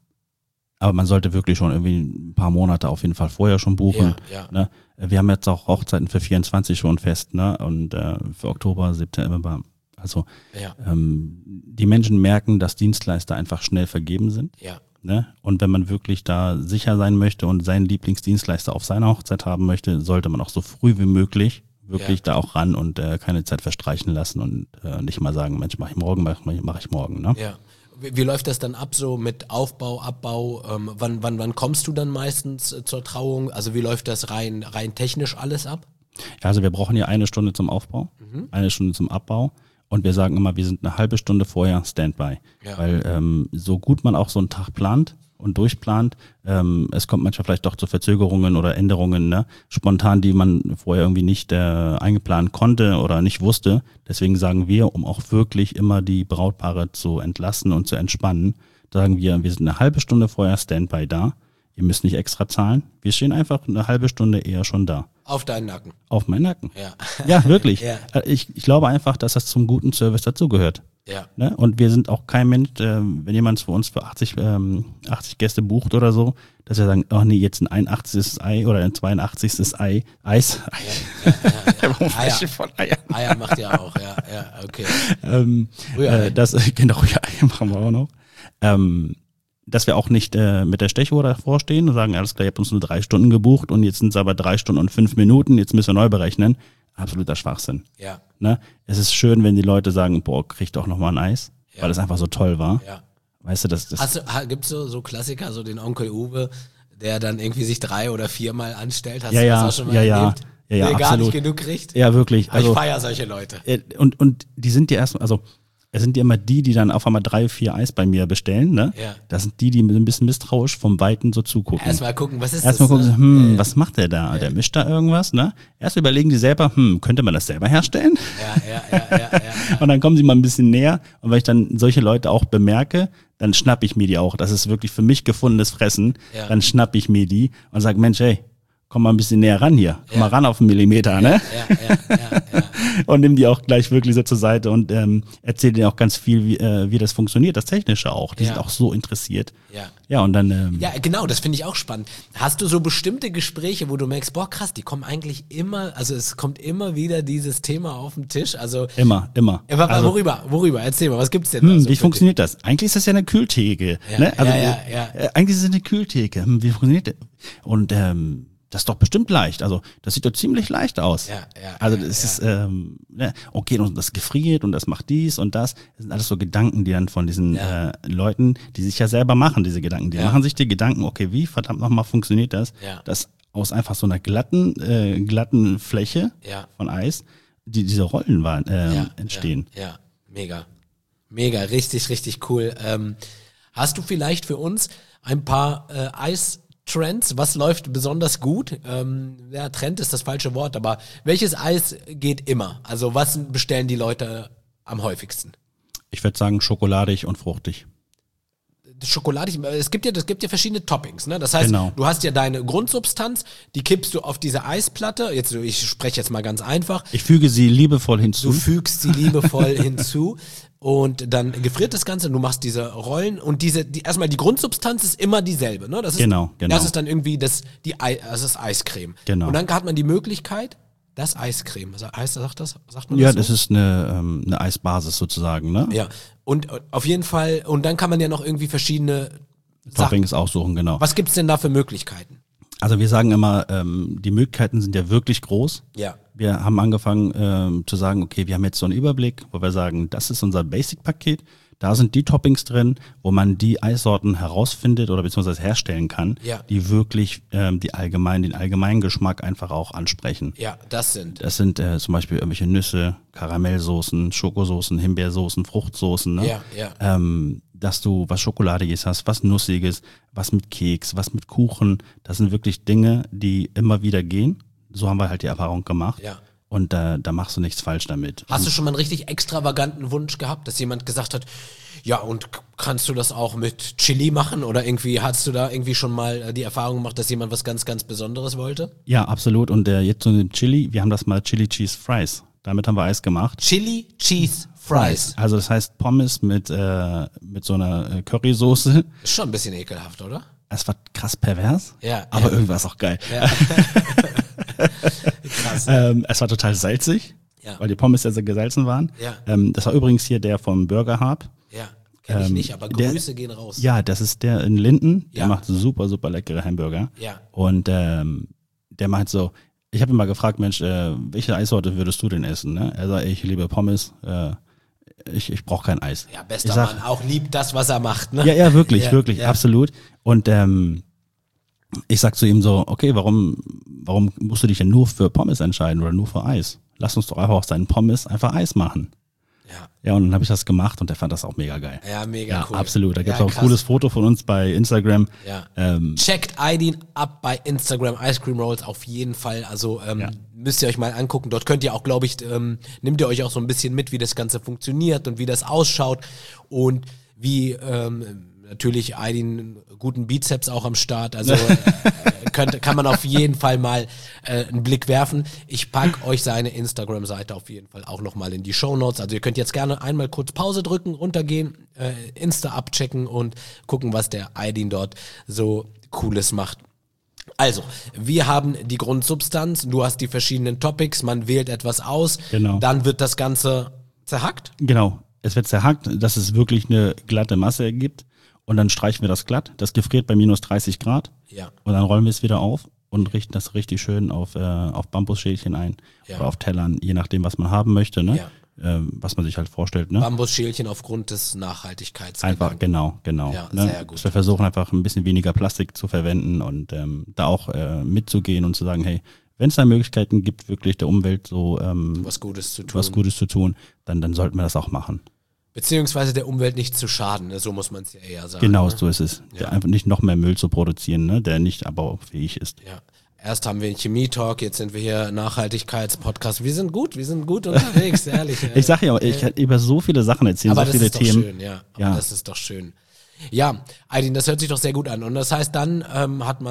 C: Aber man sollte wirklich schon irgendwie ein paar Monate auf jeden Fall vorher schon buchen.
B: Ja.
C: Ne? Wir haben jetzt auch Hochzeiten für 24 schon fest, ne? Und für Oktober, September. Also
B: Ja.
C: die Menschen merken, dass Dienstleister einfach schnell vergeben sind.
B: Ja.
C: Ne? Und wenn man wirklich da sicher sein möchte und seinen Lieblingsdienstleister auf seiner Hochzeit haben möchte, sollte man auch so früh wie möglich wirklich da auch ran und keine Zeit verstreichen lassen und nicht mal sagen, Mensch, mach ich morgen. Ne?
B: Ja. Wie läuft das dann ab so mit Aufbau, Abbau? Wann kommst du dann meistens zur Trauung? Also wie läuft das rein technisch alles ab?
C: Ja, also wir brauchen hier 1 Stunde zum Aufbau, 1 Stunde zum Abbau und wir sagen immer, wir sind eine halbe Stunde vorher Standby.
B: Ja.
C: Weil so gut man auch so einen Tag plant und durchplant, es kommt manchmal vielleicht doch zu Verzögerungen oder Änderungen, ne? Spontan, die man vorher irgendwie nicht eingeplant konnte oder nicht wusste. Deswegen sagen wir, um auch wirklich immer die Brautpaare zu entlasten und zu entspannen, sagen wir sind eine halbe Stunde vorher Standby da. Ihr müsst nicht extra zahlen. Wir stehen einfach eine halbe Stunde eher schon da.
B: Auf deinen Nacken.
C: Auf meinen Nacken.
B: Ja.
C: Ja, wirklich.
B: Ja.
C: Ich glaube einfach, dass das zum guten Service dazugehört.
B: Ja.
C: Ne? Und wir sind auch kein Mensch, wenn jemand für uns für 80 Gäste bucht oder so, dass wir sagen, oh nee, jetzt ein 81. Ei oder ein 82. Eis. Warum spreche ich von Eiern?
B: Eier macht ja auch, ja, okay. Rührei.
C: Das, genau, Rührei machen wir auch noch. Dass wir auch nicht mit der Stechuhr davor stehen und sagen, alles klar, ihr habt uns nur 3 Stunden gebucht und jetzt sind es aber 3 Stunden und 5 Minuten, jetzt müssen wir neu berechnen. Absoluter Schwachsinn.
B: Ja.
C: Ne? Es ist schön, wenn die Leute sagen, boah, krieg doch noch mal ein Eis,
B: Ja.
C: weil es einfach so toll war.
B: Ja.
C: Weißt du, das
B: Gibt's so Klassiker, so den Onkel Uwe, der dann irgendwie sich 3 oder 4 Mal anstellt? Hast
C: Ja,
B: du
C: ja,
B: das auch schon mal
C: ja,
B: erlebt?
C: ja, ja,
B: der gar
C: absolut.
B: nicht genug kriegt?
C: ja wirklich.
B: Aber ich
C: Also,
B: feiere solche Leute.
C: und die sind ja erstmal, also es sind ja immer die dann auf einmal 3, 4 Eis bei mir bestellen, ne?
B: Ja.
C: Das sind die ein bisschen misstrauisch vom Weiten so zugucken.
B: Erstmal gucken, was ist
C: Erstmal
B: das?
C: gucken, was macht der da? Der mischt da irgendwas, ne? Erst überlegen die selber, könnte man das selber herstellen?
B: Ja.
C: Und dann kommen sie mal ein bisschen näher. Und wenn ich dann solche Leute auch bemerke, dann schnapp ich mir die auch. Das ist wirklich für mich gefundenes Fressen.
B: Ja.
C: Dann schnapp ich mir die und sage, Mensch, hey, komm mal ein bisschen näher ran hier. Komm mal ran auf einen Millimeter, ne?
B: Ja.
C: Und nimm die auch gleich wirklich so zur Seite und erzähl dir auch ganz viel, wie das funktioniert, das Technische auch. Die sind auch so interessiert. Ja, und dann...
B: ja, genau, das finde ich auch spannend. Hast du so bestimmte Gespräche, wo du merkst, boah, krass, die kommen eigentlich immer, also es kommt immer wieder dieses Thema auf den Tisch, also...
C: Immer.
B: Also, worüber? Erzähl mal, was gibt's denn da so?
C: Wie funktioniert das? Eigentlich ist das ja eine Kühltheke. Ne? Also, eigentlich ist es eine Kühltheke. Wie funktioniert das? Und das ist doch bestimmt leicht. Also das sieht doch ziemlich leicht aus. Also das ist, okay, und das gefriert und das macht dies und das. Das sind alles so Gedanken, die dann von diesen Leuten, die sich ja selber machen, diese Gedanken. Die machen sich die Gedanken, okay, wie verdammt nochmal funktioniert das? Dass aus einfach so einer glatten Fläche von Eis, diese Rollen entstehen.
B: Ja, mega, richtig cool. Hast du vielleicht für uns ein paar Eistrends? Was läuft besonders gut? Trend ist das falsche Wort, aber welches Eis geht immer? Also was bestellen die Leute am häufigsten?
C: Ich würde sagen schokoladig und fruchtig.
B: Schokoladig, es gibt ja verschiedene Toppings, ne? Das heißt, Du hast ja deine Grundsubstanz, die kippst du auf diese Eisplatte. Ich spreche jetzt mal ganz einfach.
C: Ich füge sie liebevoll hinzu.
B: Du fügst sie liebevoll hinzu. Und dann gefriert das Ganze, du machst diese Rollen und erstmal die Grundsubstanz ist immer dieselbe, ne? Das ist,
C: genau.
B: Das ist dann irgendwie das ist Eiscreme.
C: Genau.
B: Und dann hat man die Möglichkeit, das Eiscreme, sagt man
C: ja,
B: das so?
C: Das ist eine Eisbasis sozusagen, ne?
B: Ja. Und auf jeden Fall, und dann kann man ja noch irgendwie verschiedene
C: Toppings aussuchen, genau.
B: Was gibt's denn da für Möglichkeiten?
C: Also wir sagen immer, die Möglichkeiten sind ja wirklich groß.
B: Ja.
C: Wir haben angefangen zu sagen, okay, wir haben jetzt so einen Überblick, wo wir sagen, das ist unser Basic-Paket. Da sind die Toppings drin, wo man die Eissorten herausfindet oder beziehungsweise herstellen kann, die wirklich den allgemeinen Geschmack einfach auch ansprechen.
B: Ja, das sind
C: zum Beispiel irgendwelche Nüsse, Karamellsoßen, Schokosoßen, Himbeersoßen, Fruchtsoßen. Ne?
B: Ja.
C: Dass du was Schokoladiges hast, was Nussiges, was mit Keks, was mit Kuchen. Das sind wirklich Dinge, die immer wieder gehen. So haben wir halt die Erfahrung gemacht.
B: Ja.
C: Und da machst du nichts falsch damit.
B: Hast du schon mal einen richtig extravaganten Wunsch gehabt, dass jemand gesagt hat, ja, und kannst du das auch mit Chili machen? Oder irgendwie hast du da irgendwie schon mal die Erfahrung gemacht, dass jemand was ganz, ganz Besonderes wollte?
C: Ja, absolut. Und jetzt so eine Chili, wir haben das mal Chili Cheese Fries. Damit haben wir Eis gemacht.
B: Chili Cheese Fries.
C: Also das heißt Pommes mit so einer Currysoße.
B: Ist schon ein bisschen ekelhaft, oder?
C: Es war krass pervers,
B: ja,
C: aber irgendwie war es auch geil.
B: Ja. Krass.
C: Es war total salzig, weil die Pommes ja sehr gesalzen waren.
B: Ja.
C: Das war übrigens hier der vom Burger Hub.
B: Ja, kenne ich nicht, aber Grüße gehen raus.
C: Ja, das ist der in Linden. Der macht super, super leckere Hamburger.
B: Ja.
C: Und der meint so, ich habe ihn mal gefragt, Mensch, welche Eissorte würdest du denn essen? Ne? Er sagt, ich liebe Pommes, ich brauche kein Eis.
B: Ja, bester Mann, auch liebt das, was er macht. Ne?
C: Ja, wirklich, absolut. Und ich sag zu ihm so, okay, warum musst du dich denn nur für Pommes entscheiden oder nur für Eis? Lass uns doch einfach aus deinen Pommes einfach Eis machen. Ja, und dann habe ich das gemacht und der fand das auch mega geil.
B: Ja, mega cool.
C: Absolut. Da gibt's auch ein cooles Foto von uns bei Instagram.
B: Ja. Checkt Aydin ab bei Instagram, Ice Cream Rolls auf jeden Fall. Also müsst ihr euch mal angucken. Dort könnt ihr auch, glaube ich, nehmt ihr euch auch so ein bisschen mit, wie das Ganze funktioniert und wie das ausschaut und wie natürlich Aydin guten Bizeps auch am Start. Also kann man auf jeden Fall mal einen Blick werfen. Ich pack euch seine Instagram-Seite auf jeden Fall auch nochmal in die Shownotes. Also ihr könnt jetzt gerne einmal kurz Pause drücken, runtergehen, Insta abchecken und gucken, was der Aydin dort so Cooles macht. Also, wir haben die Grundsubstanz, du hast die verschiedenen Topics, man wählt etwas aus, dann wird das Ganze zerhackt.
C: Genau, es wird zerhackt, dass es wirklich eine glatte Masse ergibt. Und dann streichen wir das glatt. Das gefriert bei minus 30 Grad.
B: Ja.
C: Und dann rollen wir es wieder auf und richten das richtig schön auf Bambusschälchen ein. Ja. Oder auf Tellern, je nachdem, was man haben möchte, ne? Ja. Was man sich halt vorstellt. Ne?
B: Bambusschälchen aufgrund des Nachhaltigkeits.
C: Einfach, genau.
B: Ja,
C: ne?
B: Sehr gut.
C: Wir versuchen einfach ein bisschen weniger Plastik zu verwenden und da auch mitzugehen und zu sagen, hey, wenn es da Möglichkeiten gibt, wirklich der Umwelt so
B: was Gutes zu tun,
C: dann sollten wir das auch machen.
B: Beziehungsweise der Umwelt nicht zu schaden, ne? So muss man es ja eher sagen.
C: Genau,
B: ne?
C: So ist es. Ja. Einfach nicht noch mehr Müll zu produzieren, ne? Der nicht abbauffähig ist.
B: Ja. Erst haben wir einen Chemie-Talk, jetzt sind wir hier Nachhaltigkeits-Podcast. Wir sind gut unterwegs, ehrlich.
C: Ich sag ja, ich kann über so viele Sachen erzählen,
B: aber
C: so viele Themen.
B: Aber das ist doch schön, ja. Das ist doch schön. Ja, Aydin, das hört sich doch sehr gut an. Und das heißt, dann hat man die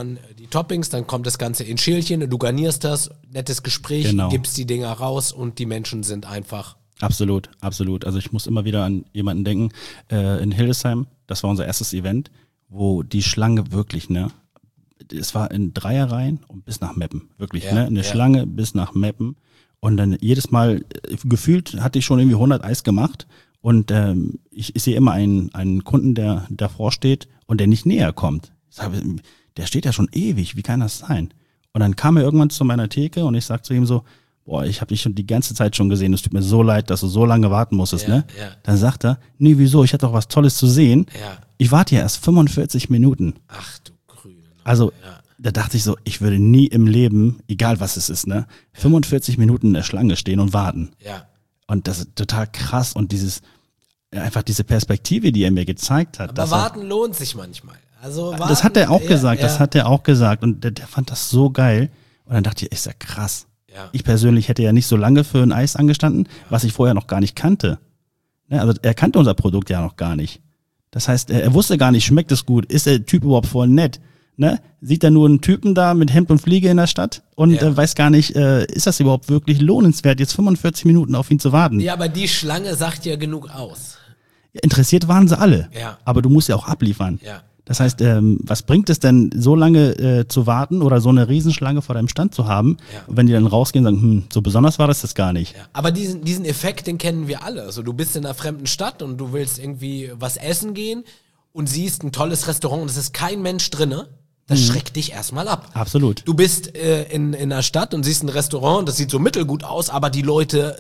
B: die Toppings, dann kommt das Ganze in Schälchen und du garnierst das, nettes Gespräch, gibst die Dinger raus und die Menschen sind einfach...
C: Absolut, absolut. Also ich muss immer wieder an jemanden denken, in Hildesheim, das war unser erstes Event, wo die Schlange wirklich, ne, es war in Dreierreihen und bis nach Meppen, wirklich, ne, eine Schlange bis nach Meppen und dann jedes Mal, gefühlt hatte ich schon irgendwie 100 Eis gemacht und ich sehe immer einen Kunden, der davor steht und der nicht näher kommt. Ich sage, der steht ja schon ewig, wie kann das sein? Und dann kam er irgendwann zu meiner Theke und ich sag zu ihm so, boah, ich habe dich schon die ganze Zeit schon gesehen, es tut mir so leid, dass du so lange warten musstest, ne? Ja. Dann sagt er, nee, wieso, ich hatte doch was Tolles zu sehen. Ja. Ich warte ja erst 45 Minuten.
B: Ach du Grüne.
C: Also, da dachte ich so, ich würde nie im Leben, egal was es ist, ne, 45 Minuten in der Schlange stehen und warten. Ja. Und das ist total krass und einfach diese Perspektive, die er mir gezeigt hat.
B: Aber warten lohnt sich manchmal. Also warten,
C: das hat er auch gesagt, das hat er auch gesagt und der fand das so geil. Und dann dachte ich, ist ja krass. Ja. Ich persönlich hätte ja nicht so lange für ein Eis angestanden, was ich vorher noch gar nicht kannte. Ne, also er kannte unser Produkt ja noch gar nicht. Das heißt, er wusste gar nicht, schmeckt es gut, ist der Typ überhaupt voll nett? Ne? Sieht er nur einen Typen da mit Hemd und Fliege in der Stadt und weiß gar nicht, ist das überhaupt wirklich lohnenswert, jetzt 45 Minuten auf ihn zu warten?
B: Ja, aber die Schlange sagt ja genug aus.
C: Ja, interessiert waren sie alle, aber du musst ja auch abliefern. Ja. Das heißt, was bringt es denn, so lange zu warten oder so eine Riesenschlange vor deinem Stand zu haben, wenn die dann rausgehen und sagen, so besonders war das gar nicht.
B: Ja. Aber diesen Effekt, den kennen wir alle. Also du bist in einer fremden Stadt und du willst irgendwie was essen gehen und siehst ein tolles Restaurant und es ist kein Mensch drinne. Das schreckt dich erstmal ab.
C: Absolut.
B: Du bist in einer Stadt und siehst ein Restaurant, das sieht so mittelgut aus, aber die Leute...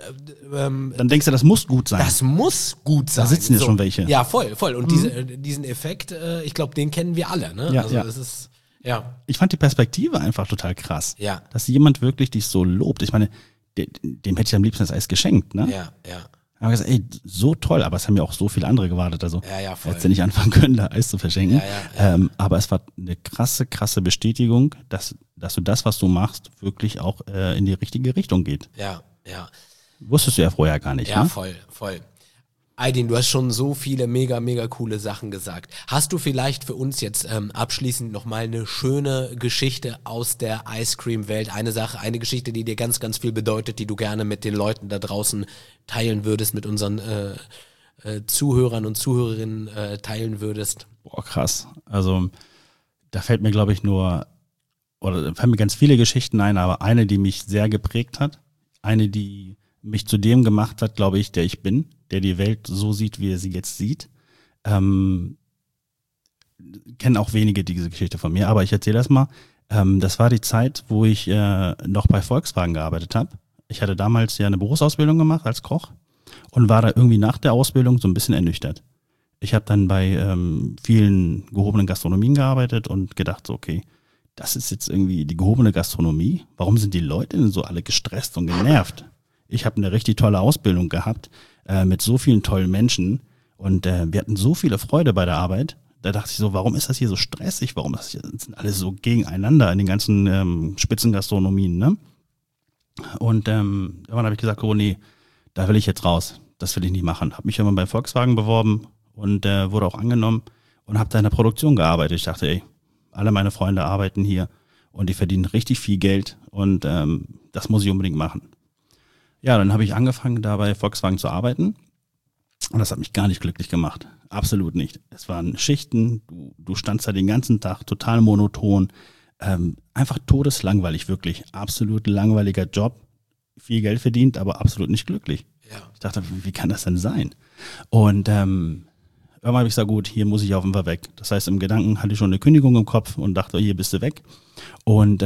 C: dann denkst du, das muss gut sein.
B: Das muss gut sein.
C: Da sitzen ja schon welche.
B: Ja, voll. Und diesen Effekt, ich glaube, den kennen wir alle. Ne?
C: Ja,
B: das ist,
C: Ich fand die Perspektive einfach total krass.
B: Ja.
C: Dass jemand wirklich dich so lobt. Ich meine, dem hätte ich am liebsten das Eis geschenkt, ne?
B: Ja.
C: Da haben wir gesagt, ey, so toll, aber es haben ja auch so viele andere gewartet. Also
B: voll.
C: hättest du nicht anfangen können, da Eis zu verschenken. Aber es war eine krasse Bestätigung, dass du das, was du machst, wirklich auch in die richtige Richtung geht.
B: Ja.
C: Wusstest du ja vorher gar nicht,
B: ja,
C: ne?
B: Voll. Aydin, du hast schon so viele mega coole Sachen gesagt. Hast du vielleicht für uns jetzt abschließend nochmal eine schöne Geschichte aus der Ice Cream Welt? Eine Geschichte, die dir ganz viel bedeutet, die du gerne mit den Leuten da draußen teilen würdest, mit unseren Zuhörern und Zuhörerinnen teilen würdest?
C: Boah, krass. Also da fällt mir, glaube ich, da fallen mir ganz viele Geschichten ein, aber eine, die mich sehr geprägt hat, eine, die mich zu dem gemacht hat, glaube ich, der ich bin, der die Welt so sieht, wie er sie jetzt sieht. Kennen auch wenige diese Geschichte von mir, aber ich erzähle das mal. Das war die Zeit, wo ich noch bei Volkswagen gearbeitet habe. Ich hatte damals ja eine Berufsausbildung gemacht als Koch und war da irgendwie nach der Ausbildung so ein bisschen ernüchtert. Ich habe dann bei vielen gehobenen Gastronomien gearbeitet und gedacht, so, okay, das ist jetzt irgendwie die gehobene Gastronomie. Warum sind die Leute denn so alle gestresst und genervt? Ich habe eine richtig tolle Ausbildung gehabt mit so vielen tollen Menschen und wir hatten so viele Freude bei der Arbeit. Da dachte ich so, warum ist das hier so stressig? Warum sind alle so gegeneinander in den ganzen Spitzengastronomien, ne? Und irgendwann habe ich gesagt, oh nee, da will ich jetzt raus. Das will ich nicht machen. Habe mich irgendwann bei Volkswagen beworben und wurde auch angenommen und habe da in der Produktion gearbeitet. Ich dachte, ey, alle meine Freunde arbeiten hier und die verdienen richtig viel Geld und das muss ich unbedingt machen. Ja, dann habe ich angefangen, da bei Volkswagen zu arbeiten und das hat mich gar nicht glücklich gemacht. Absolut nicht. Es waren Schichten, du standst da den ganzen Tag, total monoton, einfach todeslangweilig, wirklich. Absolut langweiliger Job, viel Geld verdient, aber absolut nicht glücklich. Ja. Ich dachte, wie kann das denn sein? Und irgendwann habe ich gesagt, gut, hier muss ich auf jeden Fall weg. Das heißt, im Gedanken hatte ich schon eine Kündigung im Kopf und dachte, hier bist du weg. Und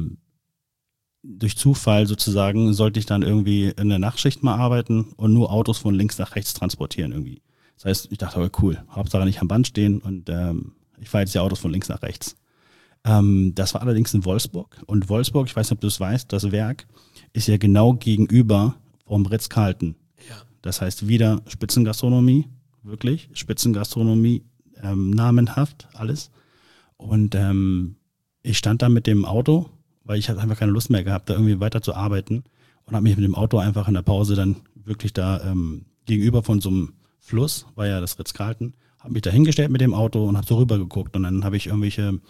C: durch Zufall sozusagen sollte ich dann irgendwie in der Nachtschicht mal arbeiten und nur Autos von links nach rechts transportieren irgendwie. Das heißt, ich dachte, okay, cool, Hauptsache nicht am Band stehen und ich fahre jetzt die Autos von links nach rechts. Das war allerdings in Wolfsburg und Wolfsburg, ich weiß nicht, ob du es weißt, das Werk ist ja genau gegenüber vom Ritz-Carlton. Ja. Das heißt wieder Spitzengastronomie, wirklich, Spitzengastronomie, namenhaft, alles. Und ich stand da mit dem Auto, weil ich hatte einfach keine Lust mehr gehabt, da irgendwie weiter zu arbeiten und habe mich mit dem Auto einfach in der Pause dann wirklich da gegenüber von so einem Fluss, war ja das Ritz-Carlton, habe mich da hingestellt mit dem Auto und habe so rüber geguckt und dann habe ich irgendwelche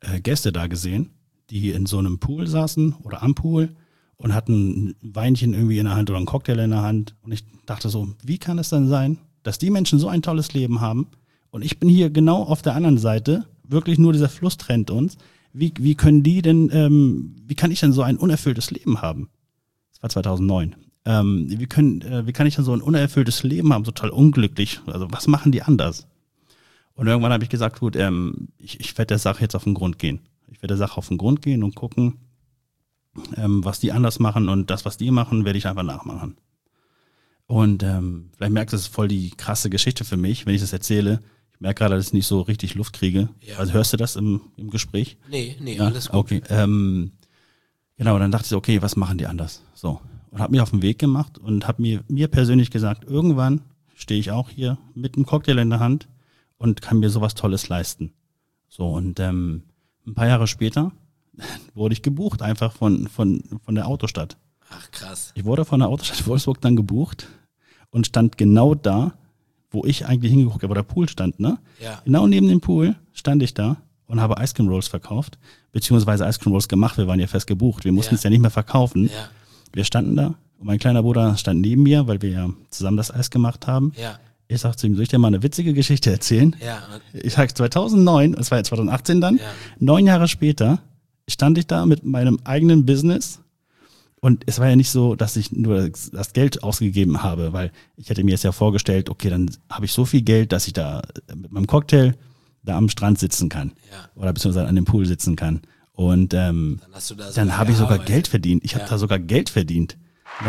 C: Gäste da gesehen, die in so einem Pool saßen oder am Pool und hatten ein Weinchen irgendwie in der Hand oder einen Cocktail in der Hand. Und ich dachte so, wie kann es denn sein, dass die Menschen so ein tolles Leben haben und ich bin hier genau auf der anderen Seite, wirklich nur dieser Fluss trennt uns. Wie können die denn, wie kann ich denn so ein unerfülltes Leben haben? Das war 2009. Wie kann ich denn so ein unerfülltes Leben haben, so toll unglücklich? Also was machen die anders? Und irgendwann habe ich gesagt, gut, ich werde der Sache jetzt auf den Grund gehen. Ich werde der Sache auf den Grund gehen und gucken, was die anders machen, und das, was die machen, werde ich einfach nachmachen. Und vielleicht merkst du, das ist voll die krasse Geschichte für mich, wenn ich das erzähle. Ich merke gerade, dass ich nicht so richtig Luft kriege. Ja. Also hörst du das im Gespräch?
B: Nee,
C: ja?
B: Alles gut.
C: Okay, genau, dann dachte ich so, okay, was machen die anders? So, und habe mich auf den Weg gemacht und habe mir persönlich gesagt, irgendwann stehe ich auch hier mit einem Cocktail in der Hand und kann mir sowas Tolles leisten. So, und ein paar Jahre später wurde ich gebucht, einfach von der Autostadt.
B: Ach, krass.
C: Ich wurde von der Autostadt Wolfsburg dann gebucht und stand genau da, wo ich eigentlich hingeguckt habe, wo der Pool stand, ne?
B: Ja.
C: Genau neben dem Pool stand ich da und habe Ice Cream Rolls verkauft, beziehungsweise Ice Cream Rolls gemacht. Wir waren ja fest gebucht. Wir mussten es ja nicht mehr verkaufen.
B: Ja.
C: Wir standen da und mein kleiner Bruder stand neben mir, weil wir ja zusammen das Eis gemacht haben.
B: Ja.
C: Ich sag zu ihm, soll ich dir mal eine witzige Geschichte erzählen?
B: Ja.
C: Ich sag 2009, das war ja 2018 dann,
B: Ja.
C: 9 Jahre später stand ich da mit meinem eigenen Business. Und es war ja nicht so, dass ich nur das Geld ausgegeben habe, weil ich hätte mir jetzt ja vorgestellt, okay, dann habe ich so viel Geld, dass ich da mit meinem Cocktail da am Strand sitzen kann.
B: Ja.
C: Oder beziehungsweise an dem Pool sitzen kann. Und dann habe ich sogar Geld verdient. Ich habe da sogar Geld verdient. Ne?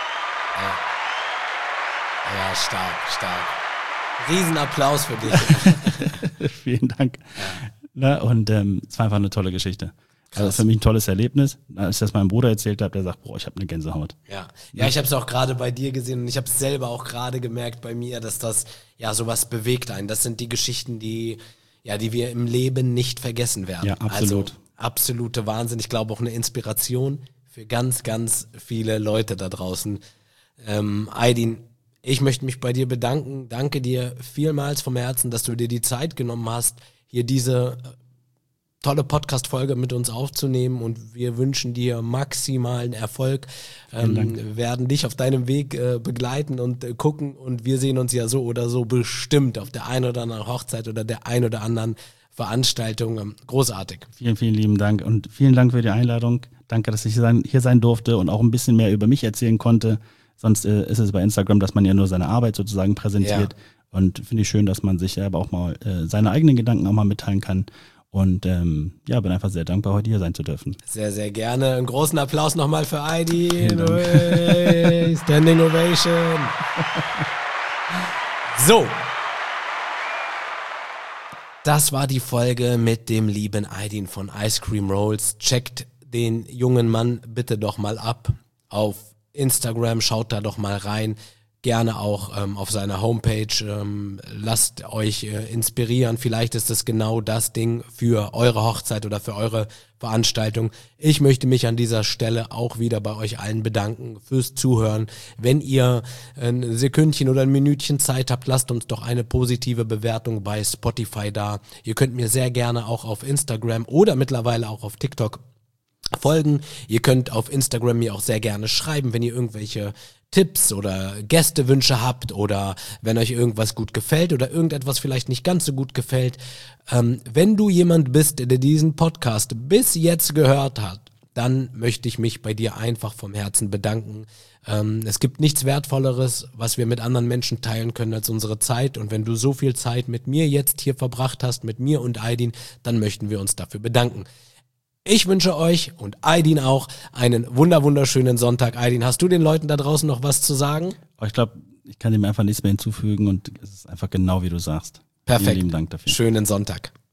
B: Ja, stark. Riesenapplaus für dich.
C: Vielen Dank. Ja. Und es war einfach eine tolle Geschichte. Also für mich ein tolles Erlebnis. Als ich das meinem Bruder erzählt habe, der sagt, boah, ich habe eine Gänsehaut.
B: Ja, ich habe es auch gerade bei dir gesehen und ich habe es selber auch gerade gemerkt bei mir, dass das ja sowas bewegt einen. Das sind die Geschichten, die wir im Leben nicht vergessen werden.
C: Ja, absolut.
B: Also absolute Wahnsinn. Ich glaube auch eine Inspiration für ganz, ganz viele Leute da draußen. Aydin, ich möchte mich bei dir bedanken. Danke dir vielmals vom Herzen, dass du dir die Zeit genommen hast, hier diese tolle Podcast-Folge mit uns aufzunehmen, und wir wünschen dir maximalen Erfolg. Wir werden dich auf deinem Weg begleiten und gucken, und wir sehen uns ja so oder so bestimmt auf der einen oder anderen Hochzeit oder der ein oder anderen Veranstaltung. Großartig.
C: Vielen, vielen lieben Dank und vielen Dank für die Einladung. Danke, dass ich hier sein durfte und auch ein bisschen mehr über mich erzählen konnte. Sonst ist es bei Instagram, dass man ja nur seine Arbeit sozusagen präsentiert. Ja. Und finde ich schön, dass man sich aber auch mal seine eigenen Gedanken auch mal mitteilen kann. Und bin einfach sehr dankbar, heute hier sein zu dürfen.
B: Sehr, sehr gerne. Einen großen Applaus nochmal für Aydin. Standing Ovation. So. Das war die Folge mit dem lieben Aydin von Ice Cream Rolls. Checkt den jungen Mann bitte doch mal ab auf Instagram. Schaut da doch mal rein. Gerne auch auf seiner Homepage. Lasst euch inspirieren. Vielleicht ist es genau das Ding für eure Hochzeit oder für eure Veranstaltung. Ich möchte mich an dieser Stelle auch wieder bei euch allen bedanken fürs Zuhören. Wenn ihr ein Sekündchen oder ein Minütchen Zeit habt, lasst uns doch eine positive Bewertung bei Spotify da. Ihr könnt mir sehr gerne auch auf Instagram oder mittlerweile auch auf TikTok folgen. Ihr könnt auf Instagram mir auch sehr gerne schreiben, wenn ihr irgendwelche Tipps oder Gästewünsche habt oder wenn euch irgendwas gut gefällt oder irgendetwas vielleicht nicht ganz so gut gefällt. Wenn du jemand bist, der diesen Podcast bis jetzt gehört hat, dann möchte ich mich bei dir einfach vom Herzen bedanken. Es gibt nichts Wertvolleres, was wir mit anderen Menschen teilen können als unsere Zeit, und wenn du so viel Zeit mit mir jetzt hier verbracht hast, mit mir und Aydin, dann möchten wir uns dafür bedanken. Ich wünsche euch und Aydin auch einen wunderschönen Sonntag. Aydin, hast du den Leuten da draußen noch was zu sagen?
C: Ich glaube, ich kann dem einfach nichts mehr hinzufügen und es ist einfach genau wie du sagst.
B: Perfekt.
C: Vielen lieben Dank dafür.
B: Schönen Sonntag.